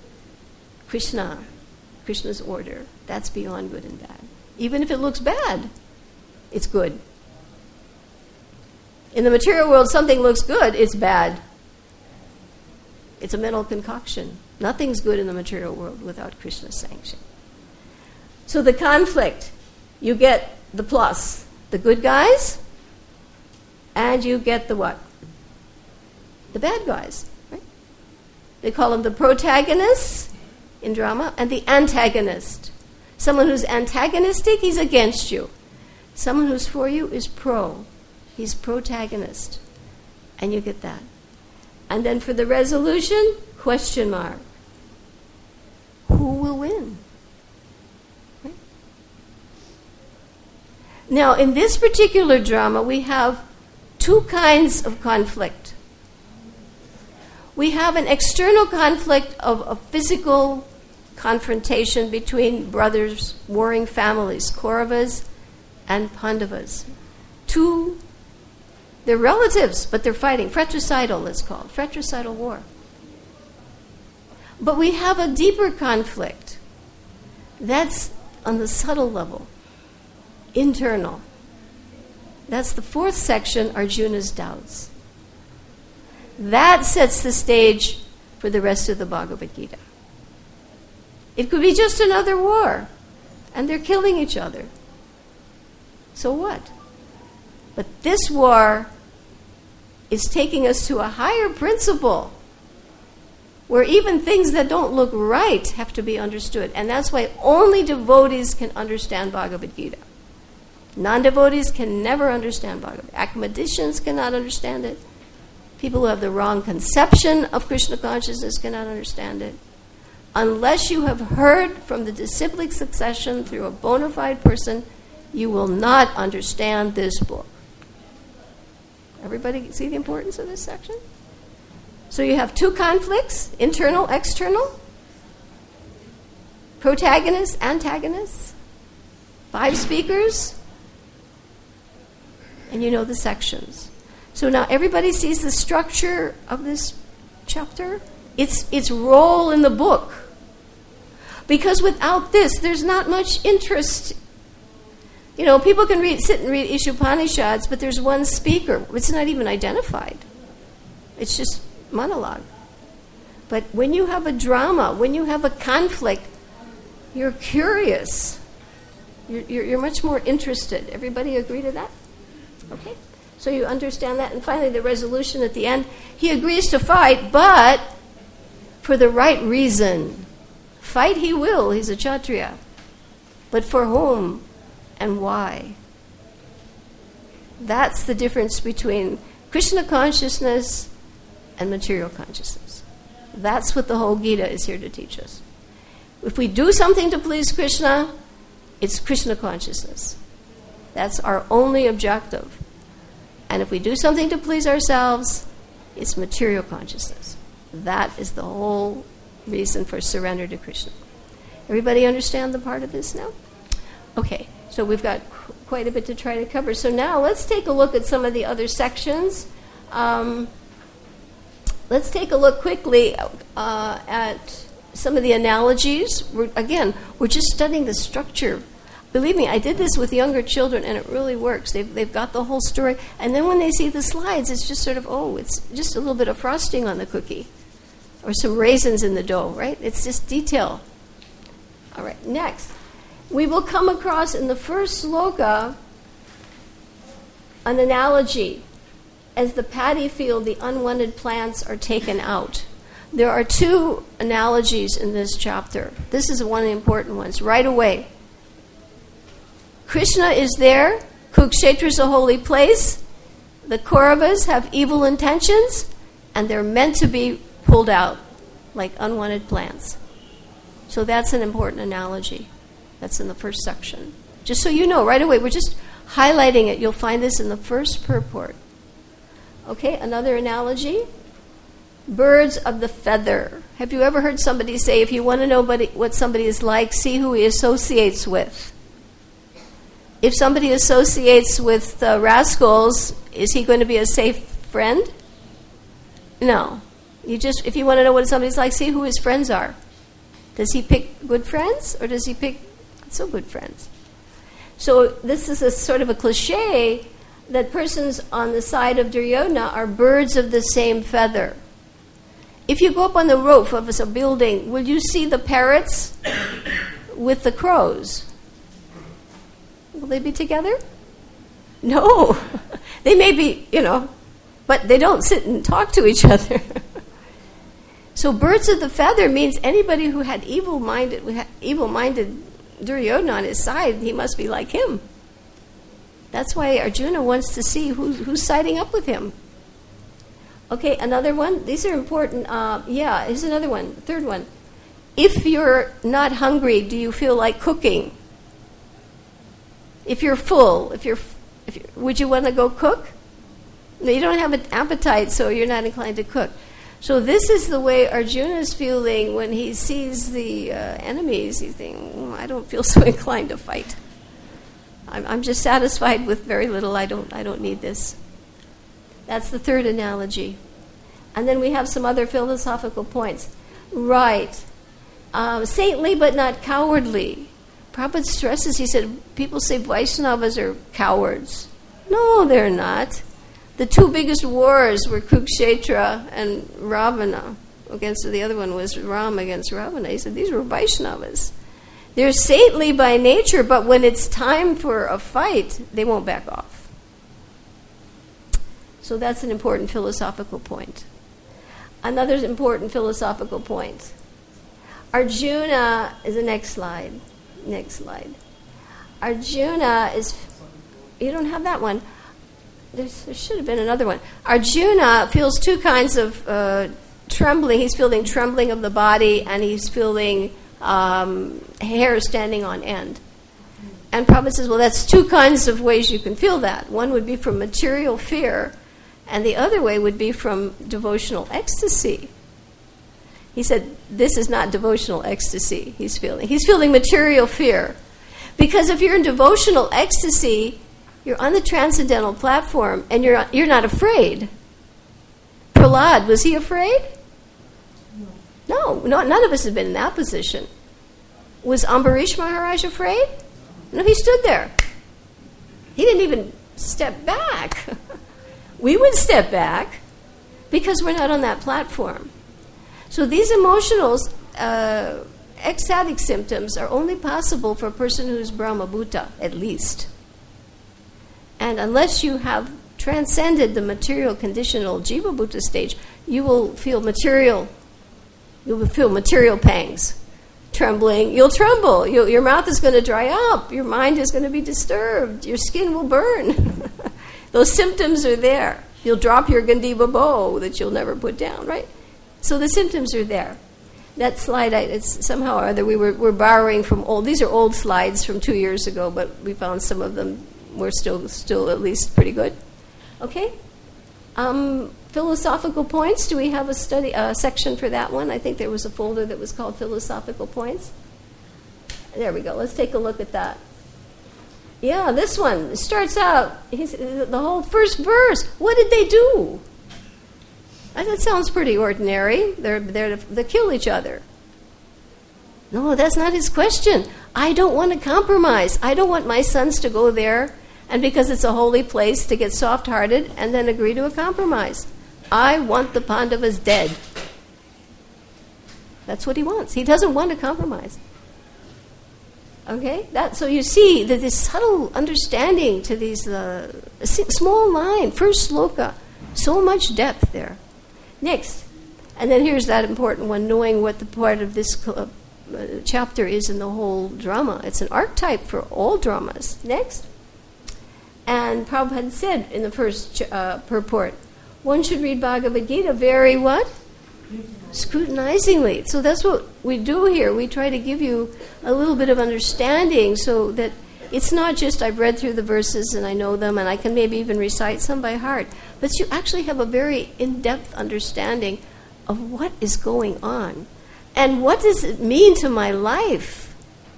Krishna's order. That's beyond good and bad. Even if it looks bad, it's good. In the material world, something looks good, it's bad. It's a mental concoction. Nothing's good in the material world without Krishna's sanction. So the conflict, you get the plus, the good guys, and you get the what? The bad guys. Right? They call them the protagonists in drama and the antagonist. Someone who's antagonistic, he's against you. Someone who's for you is pro. He's protagonist. And you get that. And then for the resolution, question mark. Who will win? Right? Now, in this particular drama, we have two kinds of conflict. We have an external conflict of a physical confrontation between brothers, warring families, Kauravas and Pandavas. They're relatives, but they're fighting. Fratricidal, it's called. Fratricidal war. But we have a deeper conflict. That's on the subtle level, internal. That's the fourth section, Arjuna's doubts. That sets the stage for the rest of the Bhagavad Gita. It could be just another war, and they're killing each other. So what? But this war is taking us to a higher principle where even things that don't look right have to be understood. And that's why only devotees can understand Bhagavad Gita. Non-devotees can never understand Bhagavad Gita. Academicians cannot understand it. People who have the wrong conception of Krishna consciousness cannot understand it. Unless you have heard from the disciplic succession through a bona fide person, you will not understand this book. Everybody see the importance of this section? So you have two conflicts, internal, external, protagonists, antagonists, 5 speakers, and you know the sections. So now everybody sees the structure of this chapter, its role in the book. Because without this, there's not much interest. You know, people can sit and read Ishopanishads, but there's one speaker. It's not even identified. It's just monologue. But when you have a drama, when you have a conflict, you're curious. You're much more interested. Everybody agree to that? Okay. So you understand that. And finally, the resolution at the end. He agrees to fight, but for the right reason. Fight he will. He's a Kshatriya. But for whom and why? That's the difference between Krishna consciousness and material consciousness. That's what the whole Gita is here to teach us. If we do something to please Krishna, it's Krishna consciousness. That's our only objective. And if we do something to please ourselves, it's material consciousness. That is the whole reason for surrender to Krishna. Everybody understand the part of this now? Okay, so we've got quite a bit to try to cover. So now let's take a look at some of the other sections. Let's take a look quickly at some of the analogies. We're just studying the structure. Believe me, I did this with younger children, and it really works. They've got the whole story. And then when they see the slides, it's just sort of, it's just a little bit of frosting on the cookie or some raisins in the dough, right? It's just detail. All right, next. We will come across in the first sloka an analogy. As the paddy field, the unwanted plants are taken out. There are two analogies in this chapter. This is one of the important ones. Right away. Krishna is there. Kurukshetra is a holy place. The Kauravas have evil intentions, and they're meant to be pulled out like unwanted plants. So that's an important analogy. That's in the first section. Just so you know, right away, we're just highlighting it. You'll find this in the first purport. Okay, another analogy. Birds of the feather. Have you ever heard somebody say, if you want to know what somebody is like, see who he associates with? If somebody associates with rascals, is he going to be a safe friend? No. If you want to know what somebody's like, see who his friends are. Does he pick good friends, or does he pick not so good friends? So this is a sort of a cliche that persons on the side of Duryodhana are birds of the same feather. If you go up on the roof of a building, will you see the parrots with the crows? Will they be together? No. They may be, but they don't sit and talk to each other. So birds of the feather means anybody who had evil-minded Duryodhana on his side, he must be like him. That's why Arjuna wants to see who's siding up with him. Okay, another one. These are important. Here's another one. Third one. If you're not hungry, do you feel like cooking? If you're full, would you want to go cook? No, you don't have an appetite, so you're not inclined to cook. So this is the way Arjuna is feeling when he sees the enemies. He's thinking, I don't feel so inclined to fight. I'm just satisfied with very little. I don't need this. That's the third analogy. And then we have some other philosophical points. Right. Saintly but not cowardly. Prabhupada stresses, he said, people say Vaishnavas are cowards. No, they're not. The two biggest wars were Kurukshetra and Ravana. The other one was Ram against Ravana. He said, these were Vaishnavas. They're saintly by nature, but when it's time for a fight, they won't back off. So that's an important philosophical point. Another important philosophical point. Arjuna is the next slide. Next slide. Arjuna is... You don't have that one. There should have been another one. Arjuna feels two kinds of trembling. He's feeling trembling of the body, and he's feeling hair standing on end. And Prabhupada says, well, that's two kinds of ways you can feel that. One would be from material fear, and the other way would be from devotional ecstasy. He said, this is not devotional ecstasy he's feeling. He's feeling material fear. Because if you're in devotional ecstasy, you're on the transcendental platform, and you're not afraid. Prahlad, was he afraid? No, none of us have been in that position. Was Ambarish Maharaj afraid? No, he stood there. He didn't even step back. We would step back because we're not on that platform. So these emotional, ecstatic symptoms are only possible for a person who's Brahmabhuta, at least. And unless you have transcended the material conditional Jivabhuta stage, you will feel material pangs. Trembling, you'll tremble. Your mouth is going to dry up. Your mind is going to be disturbed. Your skin will burn. Those symptoms are there. You'll drop your Gandiva bow that you'll never put down, right? So the symptoms are there. That slide, it's somehow or other, we're borrowing from these are old slides from 2 years ago, but we found some of them were still at least pretty good. Okay? Philosophical points, do we have a section for that one? I think there was a folder that was called Philosophical Points. There we go. Let's take a look at that. Yeah, this one starts out, the whole first verse. What did they do? That sounds pretty ordinary. They're there to kill each other. No, that's not his question. I don't want to compromise. I don't want my sons to go there, and because it's a holy place, to get soft-hearted and then agree to a compromise. I want the Pandavas dead. That's what he wants. He doesn't want to compromise. Okay? So you see that this subtle understanding to these small line, first sloka, so much depth there. Next, and then here's that important one, knowing what the part of this chapter is in the whole drama. It's an archetype for all dramas. Next. And Prabhupada said in the first purport, one should read Bhagavad Gita very what? Scrutinizingly. So that's what we do here. We try to give you a little bit of understanding so that it's not just I've read through the verses and I know them and I can maybe even recite some by heart, but you actually have a very in-depth understanding of what is going on. And what does it mean to my life?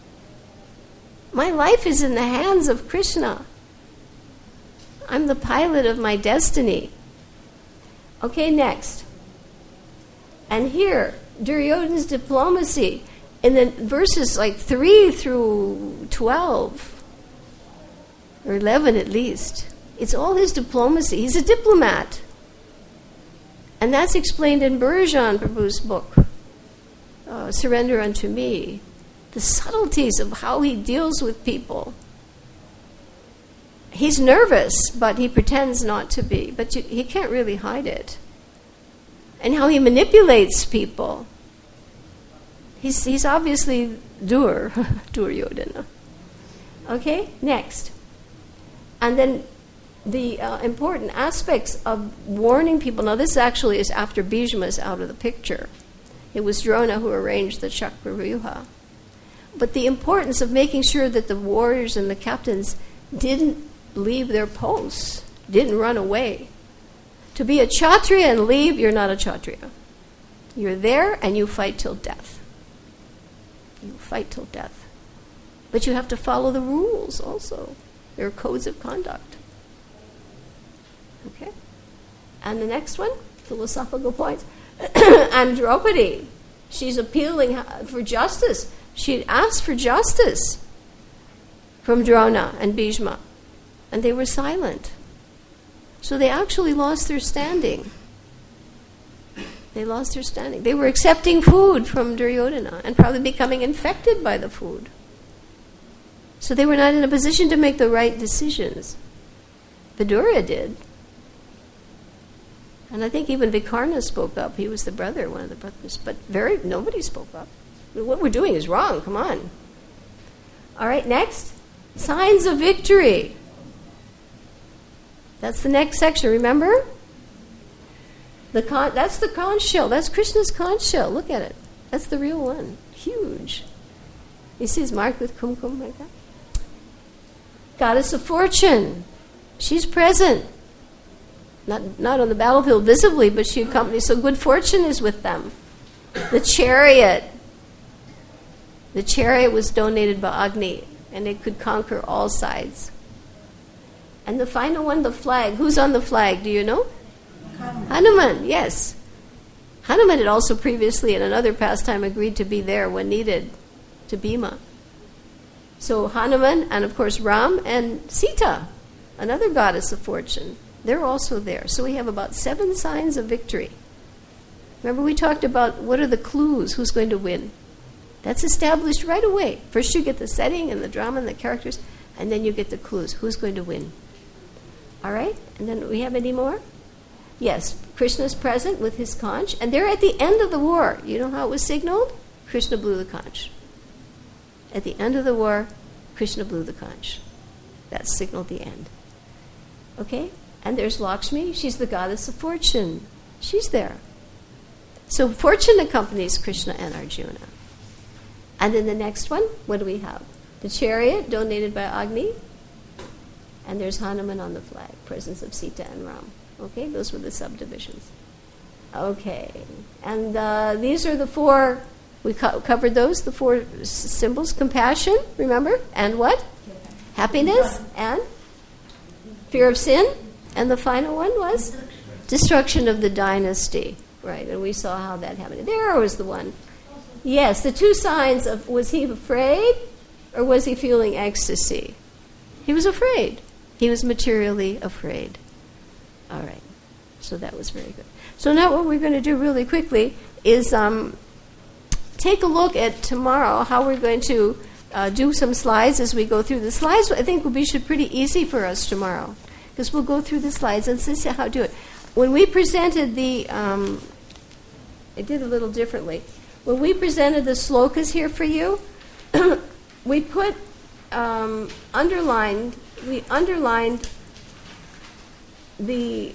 My life is in the hands of Krishna. I'm the pilot of my destiny. Okay, next. And here, Duryodhana's diplomacy, in the verses like 3 through 12, or 11 at least, it's all his diplomacy. He's a diplomat. And that's explained in Burjan Prabhu's book, Surrender Unto Me. The subtleties of how he deals with people. He's nervous, but he pretends not to be. But he can't really hide it. And how he manipulates people. He's obviously Duryodhana. Okay, next. And then the important aspects of warning people. Now this actually is after Bhishma's out of the picture. It was Drona who arranged the Chakravyuha. But the importance of making sure that the warriors and the captains didn't leave their posts, didn't run away. To be a Kshatriya and leave, you're not a Kshatriya. You're there and you fight till death. You fight till death. But you have to follow the rules also. There are codes of conduct. Okay? And the next one, philosophical points. And Draupadi, she's appealing for justice. She asked for justice from Drona and Bhishma. And they were silent. So they actually lost their standing. They lost their standing. They were accepting food from Duryodhana and probably becoming infected by the food. So they were not in a position to make the right decisions. Vidura did. And I think even Vikarna spoke up. He was the brother, one of the brothers. But nobody spoke up. What we're doing is wrong. Come on. All right, next. Signs of victory. That's the next section, remember? That's the conch shell. That's Krishna's conch shell. Look at it. That's the real one. Huge. You see it's marked with kumkum like that? Goddess of fortune. She's present. Not on the battlefield visibly, but she accompanies. So good fortune is with them. The chariot. The chariot was donated by Agni, and it could conquer all sides. And the final one, the flag. Who's on the flag? Do you know? Hanuman, yes. Hanuman had also previously in another pastime agreed to be there when needed to Bhima. So Hanuman and of course Ram and Sita, another goddess of fortune, they're also there. So we have about 7 signs of victory. Remember we talked about what are the clues, who's going to win. That's established right away. First you get the setting and the drama and the characters, and then you get the clues, who's going to win. All right? And then we have any more? Yes, Krishna's present with his conch, and they're at the end of the war. You know how it was signaled? Krishna blew the conch. At the end of the war, Krishna blew the conch. That signaled the end. Okay? And there's Lakshmi. She's the goddess of fortune. She's there. So fortune accompanies Krishna and Arjuna. And then the next one, what do we have? The chariot donated by Agni. And there's Hanuman on the flag, presence of Sita and Ram. Okay, those were the subdivisions. Okay, and these are the four, we covered those, the four symbols. Compassion, remember? And what? Happiness and fear of sin. And the final one was destruction of the dynasty. Right, and we saw how that happened. There was the one. Yes, the two signs of, was he afraid or was he feeling ecstasy? He was afraid. He was materially afraid. All right, so that was very good. So now what we're going to do really quickly is take a look at tomorrow how we're going to do some slides as we go through. The slides, I think, will be pretty easy for us tomorrow because we'll go through the slides and see how to do it. When we presented I did a little differently. When we presented the slokas here for you, we put underlined the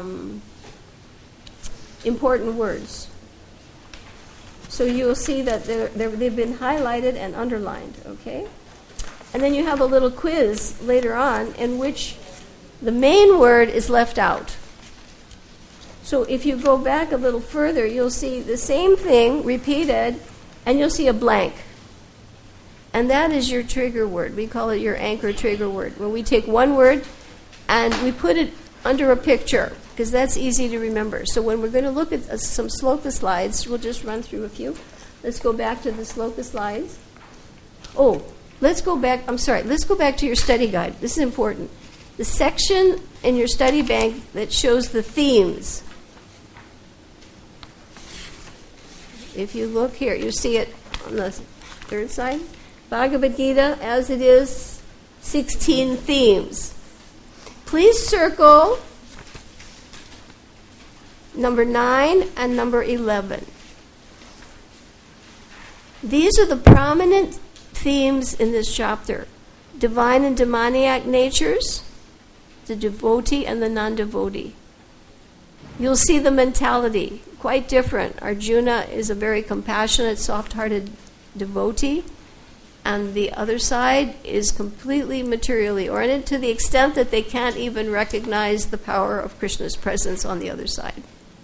important words. So you'll see that they've been highlighted and underlined, okay? And then you have a little quiz later on in which the main word is left out. So if you go back a little further, you'll see the same thing repeated, and you'll see a blank. And that is your trigger word. We call it your anchor trigger word. When we take one word and we put it under a picture, because that's easy to remember. So when we're going to look at some sloka slides, we'll just run through a few. Let's go back to the sloka slides. Oh, let's go back to your study guide. This is important. The section in your study bank that shows the themes. If you look here, you see it on the third side. Bhagavad Gita, as it is, 16 themes. Please circle number 9 and number 11. These are the prominent themes in this chapter. Divine and demoniac natures, the devotee and the non-devotee. You'll see the mentality, quite different. Arjuna is a very compassionate, soft-hearted devotee, and the other side is completely materially oriented to the extent that they can't even recognize the power of Krishna's presence on the other side.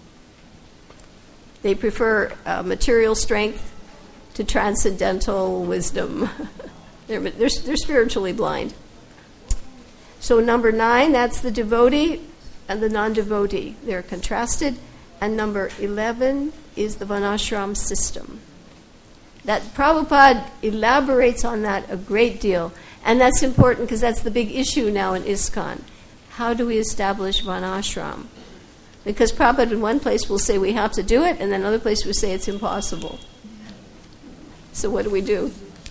They prefer material strength to transcendental wisdom. They're spiritually blind. So number 9, that's the devotee and the non-devotee. They're contrasted. And number 11 is the Varnashram system. That Prabhupada elaborates on that a great deal. And that's important because that's the big issue now in ISKCON. How do we establish Varnashram? Because Prabhupada in one place will say we have to do it, and then another place will say it's impossible. So what do?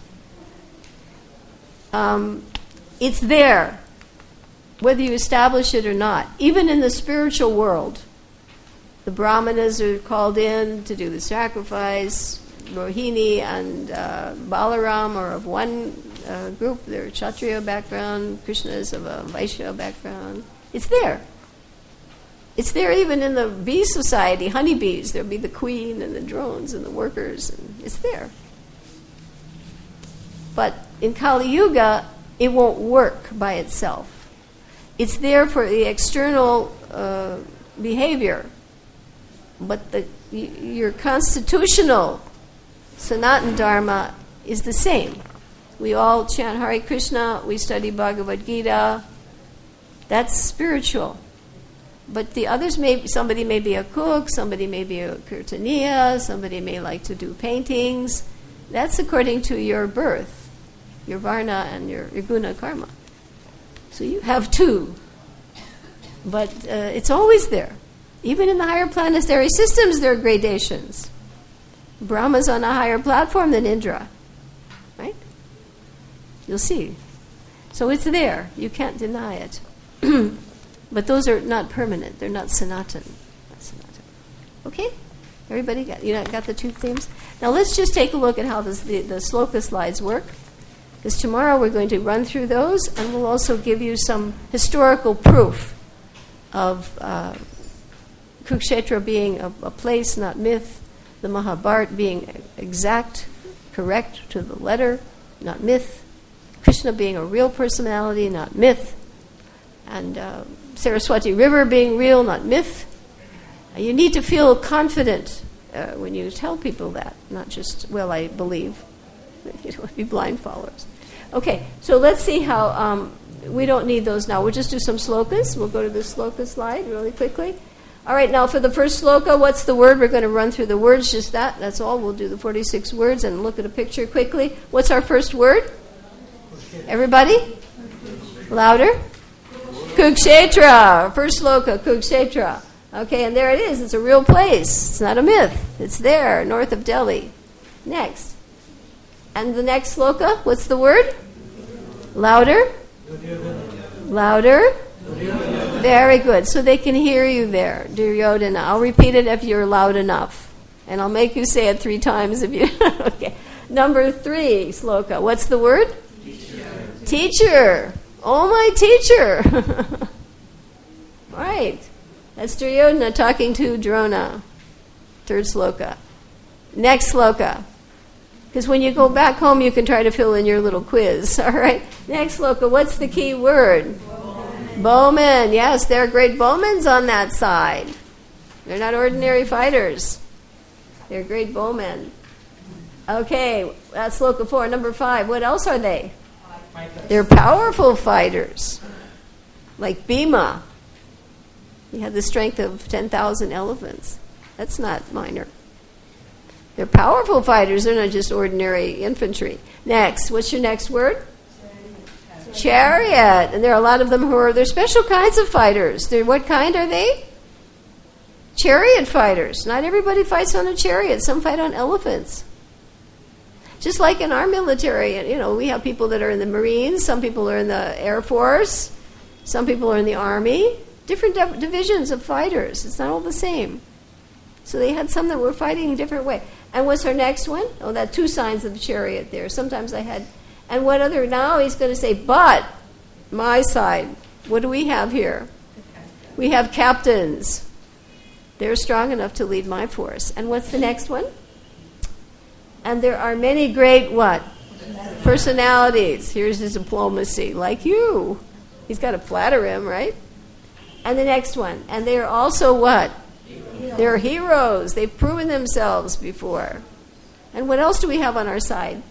It's there, whether you establish it or not. Even in the spiritual world, the Brahmanas are called in to do the sacrifice. Rohini and Balaram are of one group. They're Kshatriya background. Krishna is of a Vaishya background. It's there. It's there even in the bee society, honeybees. There'll be the queen and the drones and the workers. And it's there. But in Kali Yuga, it won't work by itself. It's there for the external behavior. But your constitutional Sanatana Dharma is the same. We all chant Hare Krishna, we study Bhagavad Gita. That's spiritual. But the others somebody may be a cook, somebody may be a kirtaniya, somebody may like to do paintings. That's according to your birth, your varna and your guna karma. So you have two. But it's always there. Even in the higher planetary systems, there are gradations. Brahma's on a higher platform than Indra. Right? You'll see. So it's there. You can't deny it. But those are not permanent. They're not Sanatan. Okay? Everybody got the two themes? Now let's just take a look at how the sloka slides work. Because tomorrow we're going to run through those, and we'll also give you some historical proof of Kurukshetra being a place, not myth, the Mahabharata being exact, correct to the letter, not myth, Krishna being a real personality, not myth, and Saraswati River being real, not myth. You need to feel confident when you tell people that, not just, well, I believe. You don't want to be blind followers. Okay, so let's see how, we don't need those now. We'll just do some slokas. We'll go to the sloka slide really quickly. All right, now for the first sloka, what's the word? We're going to run through the words, just that. That's all. We'll do the 46 words and look at a picture quickly. What's our first word? Everybody? Louder? Kurukshetra. First sloka, Kurukshetra. Okay, and there it is. It's a real place. It's not a myth. It's there, north of Delhi. Next. And the next sloka, what's the word? Louder? Louder? Very good. So they can hear you there. Duryodhana. I'll repeat it if you're loud enough. And I'll make you say it 3 times if you... Okay. Number 3 sloka. What's the word? Teacher. Oh, my teacher. Right. That's Duryodhana talking to Drona. 3rd sloka. Next sloka. Because when you go back home, you can try to fill in your little quiz. All right. Next sloka. What's the key word? Bowmen. Yes, there are great bowmen on that side. They're not ordinary fighters. They're great bowmen. Okay, that's sloka 4. Number 5. What else are they? They're powerful fighters. Like Bhima. He had the strength of 10,000 elephants. That's not minor. They're powerful fighters. They're not just ordinary infantry. Next, what's your next word? Chariot. And there are a lot of them they're special kinds of fighters. What kind are they? Chariot fighters. Not everybody fights on a chariot. Some fight on elephants. Just like in our military, we have people that are in the Marines, some people are in the Air Force, some people are in the Army. Different divisions of fighters. It's not all the same. So they had some that were fighting in a different way. And what's our next one? Oh, that 2 signs of the chariot there. Sometimes I had... And what other... Now he's going to say, but, my side. What do we have here? We have captains. They're strong enough to lead my force. And what's the next one? And there are many great, what? Personalities. Here's his diplomacy. Like you. He's got to flatter him, right? And the next one. And they are also what? They're heroes. They've proven themselves before. And what else do we have on our side?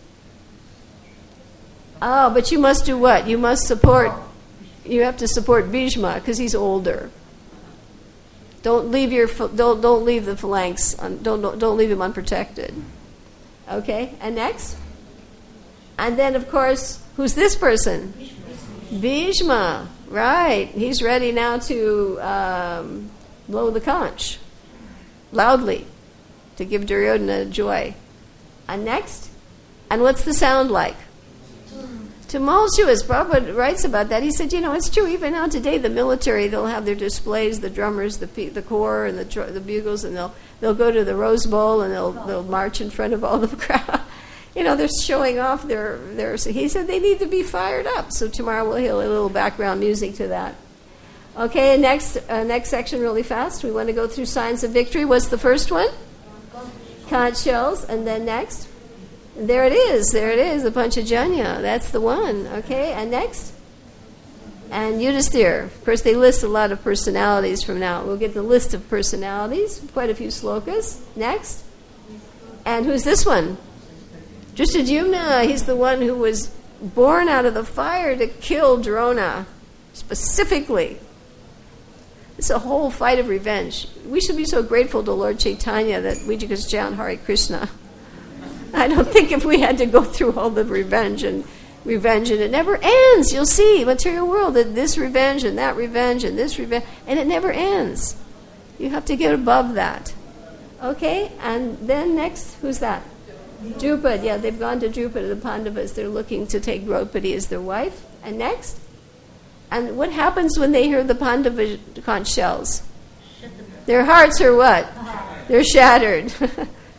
Oh, but you must do what? You must support... You have to support Bhishma because he's older. Don't leave the phalanx. Don't leave him unprotected. Okay, and next? And then, of course, who's this person? Bhishma. Right. He's ready now to blow the conch loudly to give Duryodhana joy. And next? And what's the sound like? Tumultuous. Prabhupada writes about that. He said, it's true. Even now today, the military, they'll have their displays, the drummers, the corps, and the bugles, and they'll go to the Rose Bowl and they'll march in front of all the crowd. They're showing off their. He said they need to be fired up. So tomorrow we'll hear a little background music to that. Okay, next section really fast. We want to go through signs of victory. What's the first one? Conch shells, and then next. There it is, the Panchajanya. That's the one, okay? And next? And Yudhisthira. Of course, they list a lot of personalities from now. We'll get the list of personalities, quite a few slokas. Next? And who's this one? Drishtadyumna. He's the one who was born out of the fire to kill Drona, specifically. It's a whole fight of revenge. We should be so grateful to Lord Chaitanya that we just chant Hare Krishna. I don't think if we had to go through all the revenge, and it never ends. You'll see, material world, that this revenge and that revenge and this revenge, and it never ends. You have to get above that. Okay, and then next, who's that? Drupad. Yeah, they've gone to Drupad, the Pandavas. They're looking to take Draupadi as their wife. And next? And what happens when they hear the Pandava conch shells? Their hearts are what? They're shattered.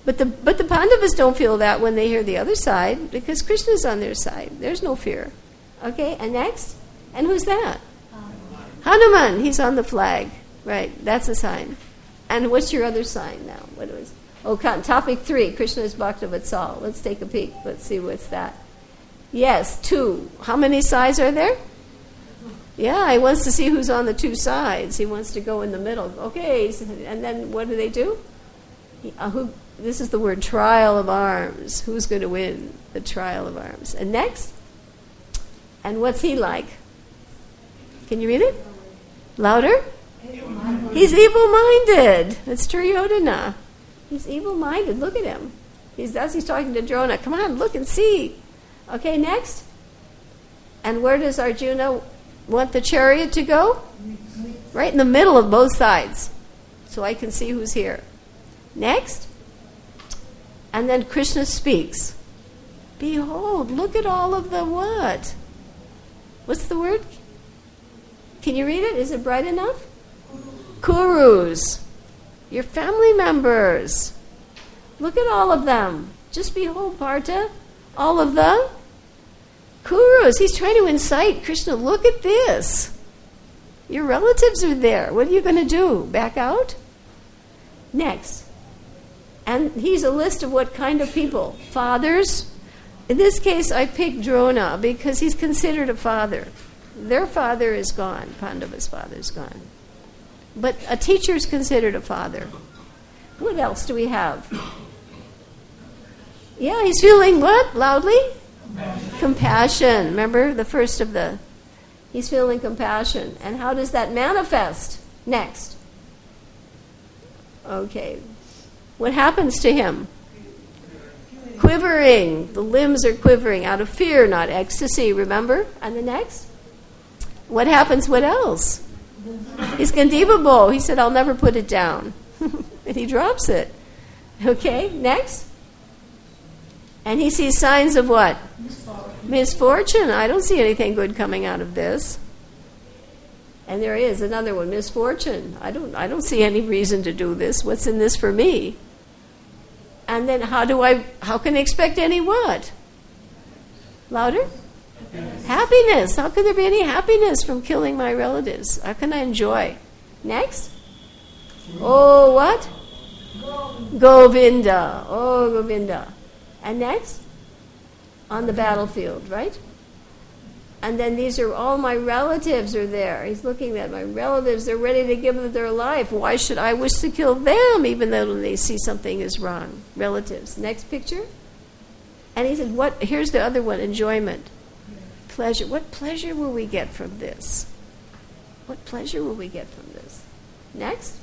But the Pandavas don't feel that when they hear the other side, because Krishna's on their side. There's no fear. Okay, and next? And who's that? Hanuman. He's on the flag. Right, that's a sign. And what's your other sign now? What was? Oh, topic 3, Krishna is Bhaktavatsal. Let's take a peek. Let's see what's that. Yes, 2. How many sides are there? Yeah, he wants to see who's on the 2 sides. He wants to go in the middle. Okay, and then what do? This is the word trial of arms. Who's going to win the trial of arms? And next? And what's he like? Can you read it? Louder? He's evil-minded. It's Duryodhana. He's evil-minded. Look at him. He's talking to Drona. Come on, look and see. Okay, next. And where does Arjuna want the chariot to go? Right in the middle of both sides, so I can see who's here. Next. And then Krishna speaks. Behold, look at all of the what? What's the word? Can you read it? Is it bright enough? Kurus. Your family members. Look at all of them. Just behold, Partha, all of the Kurus. He's trying to incite Krishna. Look at this. Your relatives are there. What are you going to do? Back out? Next. And he's a list of what kind of people? Fathers. In this case, I picked Drona because he's considered a father. Their father is gone. Pandava's father is gone. But a teacher is considered a father. What else do we have? Yeah, he's feeling what? Loudly? Compassion. Remember the first of the... He's feeling compassion. And how does that manifest? Next. Okay. What happens to him? Quivering. The limbs are quivering out of fear, not ecstasy, remember? And the next? What happens? What else? He's Gandhiva. He said, I'll never put it down. And he drops it. Okay, next? And he sees signs of what? Misfortune. I don't see anything good coming out of this. And there is another one, misfortune. I don't see any reason to do this. What's in this for me? And then how can I expect any what? Louder? Happiness. How can there be any happiness from killing my relatives? How can I enjoy? Next? Oh, what? Govinda. Oh, Govinda. And next? On the battlefield, right? And then these are all my relatives are there. He's looking at my relatives. They're ready to give their life. Why should I wish to kill them even though they see something is wrong? Relatives. Next picture. And he said, "What? Here's the other one, enjoyment. Pleasure. What pleasure will we get from this? What pleasure will we get from this?" Next.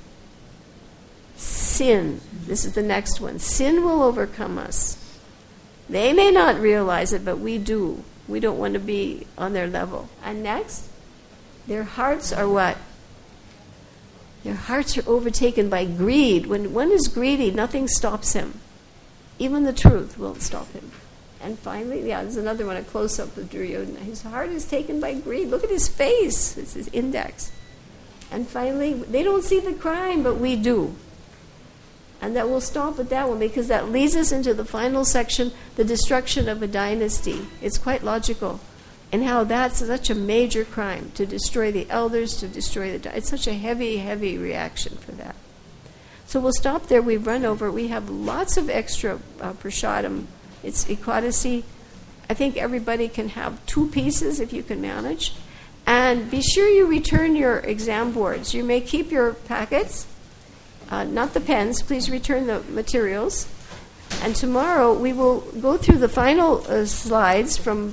Sin. This is the next one. Sin will overcome us. They may not realize it, but we do. We don't want to be on their level. And next, their hearts are what? Their hearts are overtaken by greed. When one is greedy, nothing stops him. Even the truth won't stop him. And finally, there's another one, a close-up of Duryodhana. His heart is taken by greed. Look at his face. It's his index. And finally, they don't see the crime, but we do. And that will stop at that one because that leads us into the final section, the destruction of a dynasty. It's quite logical. And how that's such a major crime, to destroy the elders, to destroy the... It's such a heavy, heavy reaction for that. So we'll stop there. We've run over. We have lots of extra prasadam. It's Ekadasi. I think everybody can have 2 pieces if you can manage. And be sure you return your exam boards. You may keep your packets. Not the pens. Please return the materials. And tomorrow we will go through the final slides from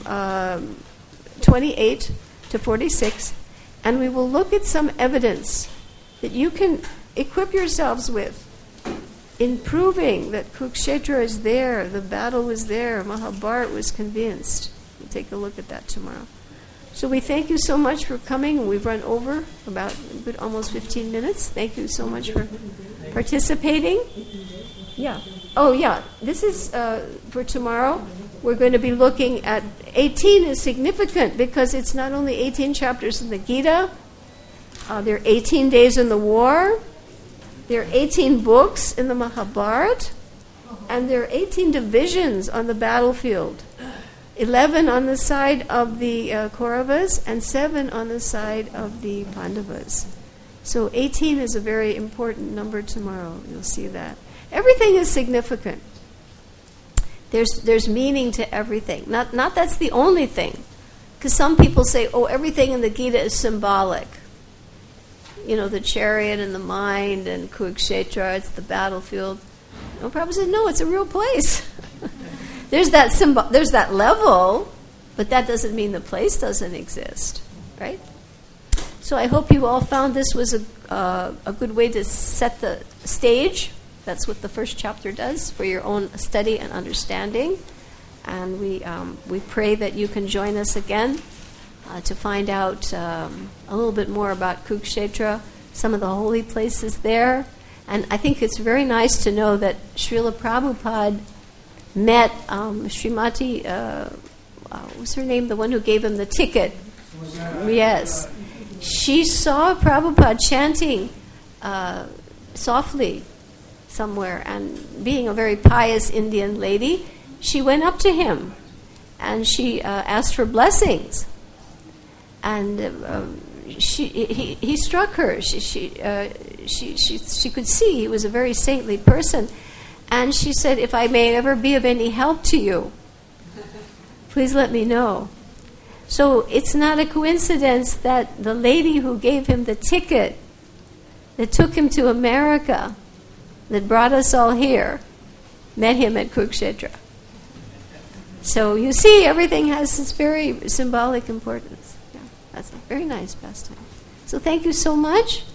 28 to 46, and we will look at some evidence that you can equip yourselves with in proving that Kurukshetra is there, the battle was there, Mahabharata was convinced. We'll take a look at that tomorrow. So we thank you so much for coming. We've run over about almost 15 minutes. Thank you so much for participating. Yeah. Oh, yeah. This is for tomorrow. We're going to be looking at 18 is significant because it's not only 18 chapters in the Gita. There are 18 days in the war. There are 18 books in the Mahabharata. And there are 18 divisions on the battlefield. 11 on the side of the Kauravas and 7 on the side of the Pandavas. So 18 is a very important number tomorrow. You'll see that. Everything is significant. There's meaning to everything. Not that's the only thing. Because some people say, oh, everything in the Gita is symbolic. You know, the chariot and the mind and Kurukshetra, it's the battlefield. No, Prabhupada said, no, it's a real place. There's that level, but that doesn't mean the place doesn't exist, right? So I hope you all found this was a good way to set the stage. That's what the first chapter does for your own study and understanding. And we pray that you can join us again to find out a little bit more about Kurukshetra, some of the holy places there. And I think it's very nice to know that Srila Prabhupada met Srimati, what was her name, the one who gave him the ticket? Yes. She saw Prabhupada chanting softly somewhere, and being a very pious Indian lady, she went up to him and she asked for blessings. And he struck her. She could see he was a very saintly person. And she said, if I may ever be of any help to you, please let me know. So it's not a coincidence that the lady who gave him the ticket that took him to America, that brought us all here, met him at Kurukshetra. So you see, everything has this very symbolic importance. Yeah, that's a very nice pastime. So thank you so much.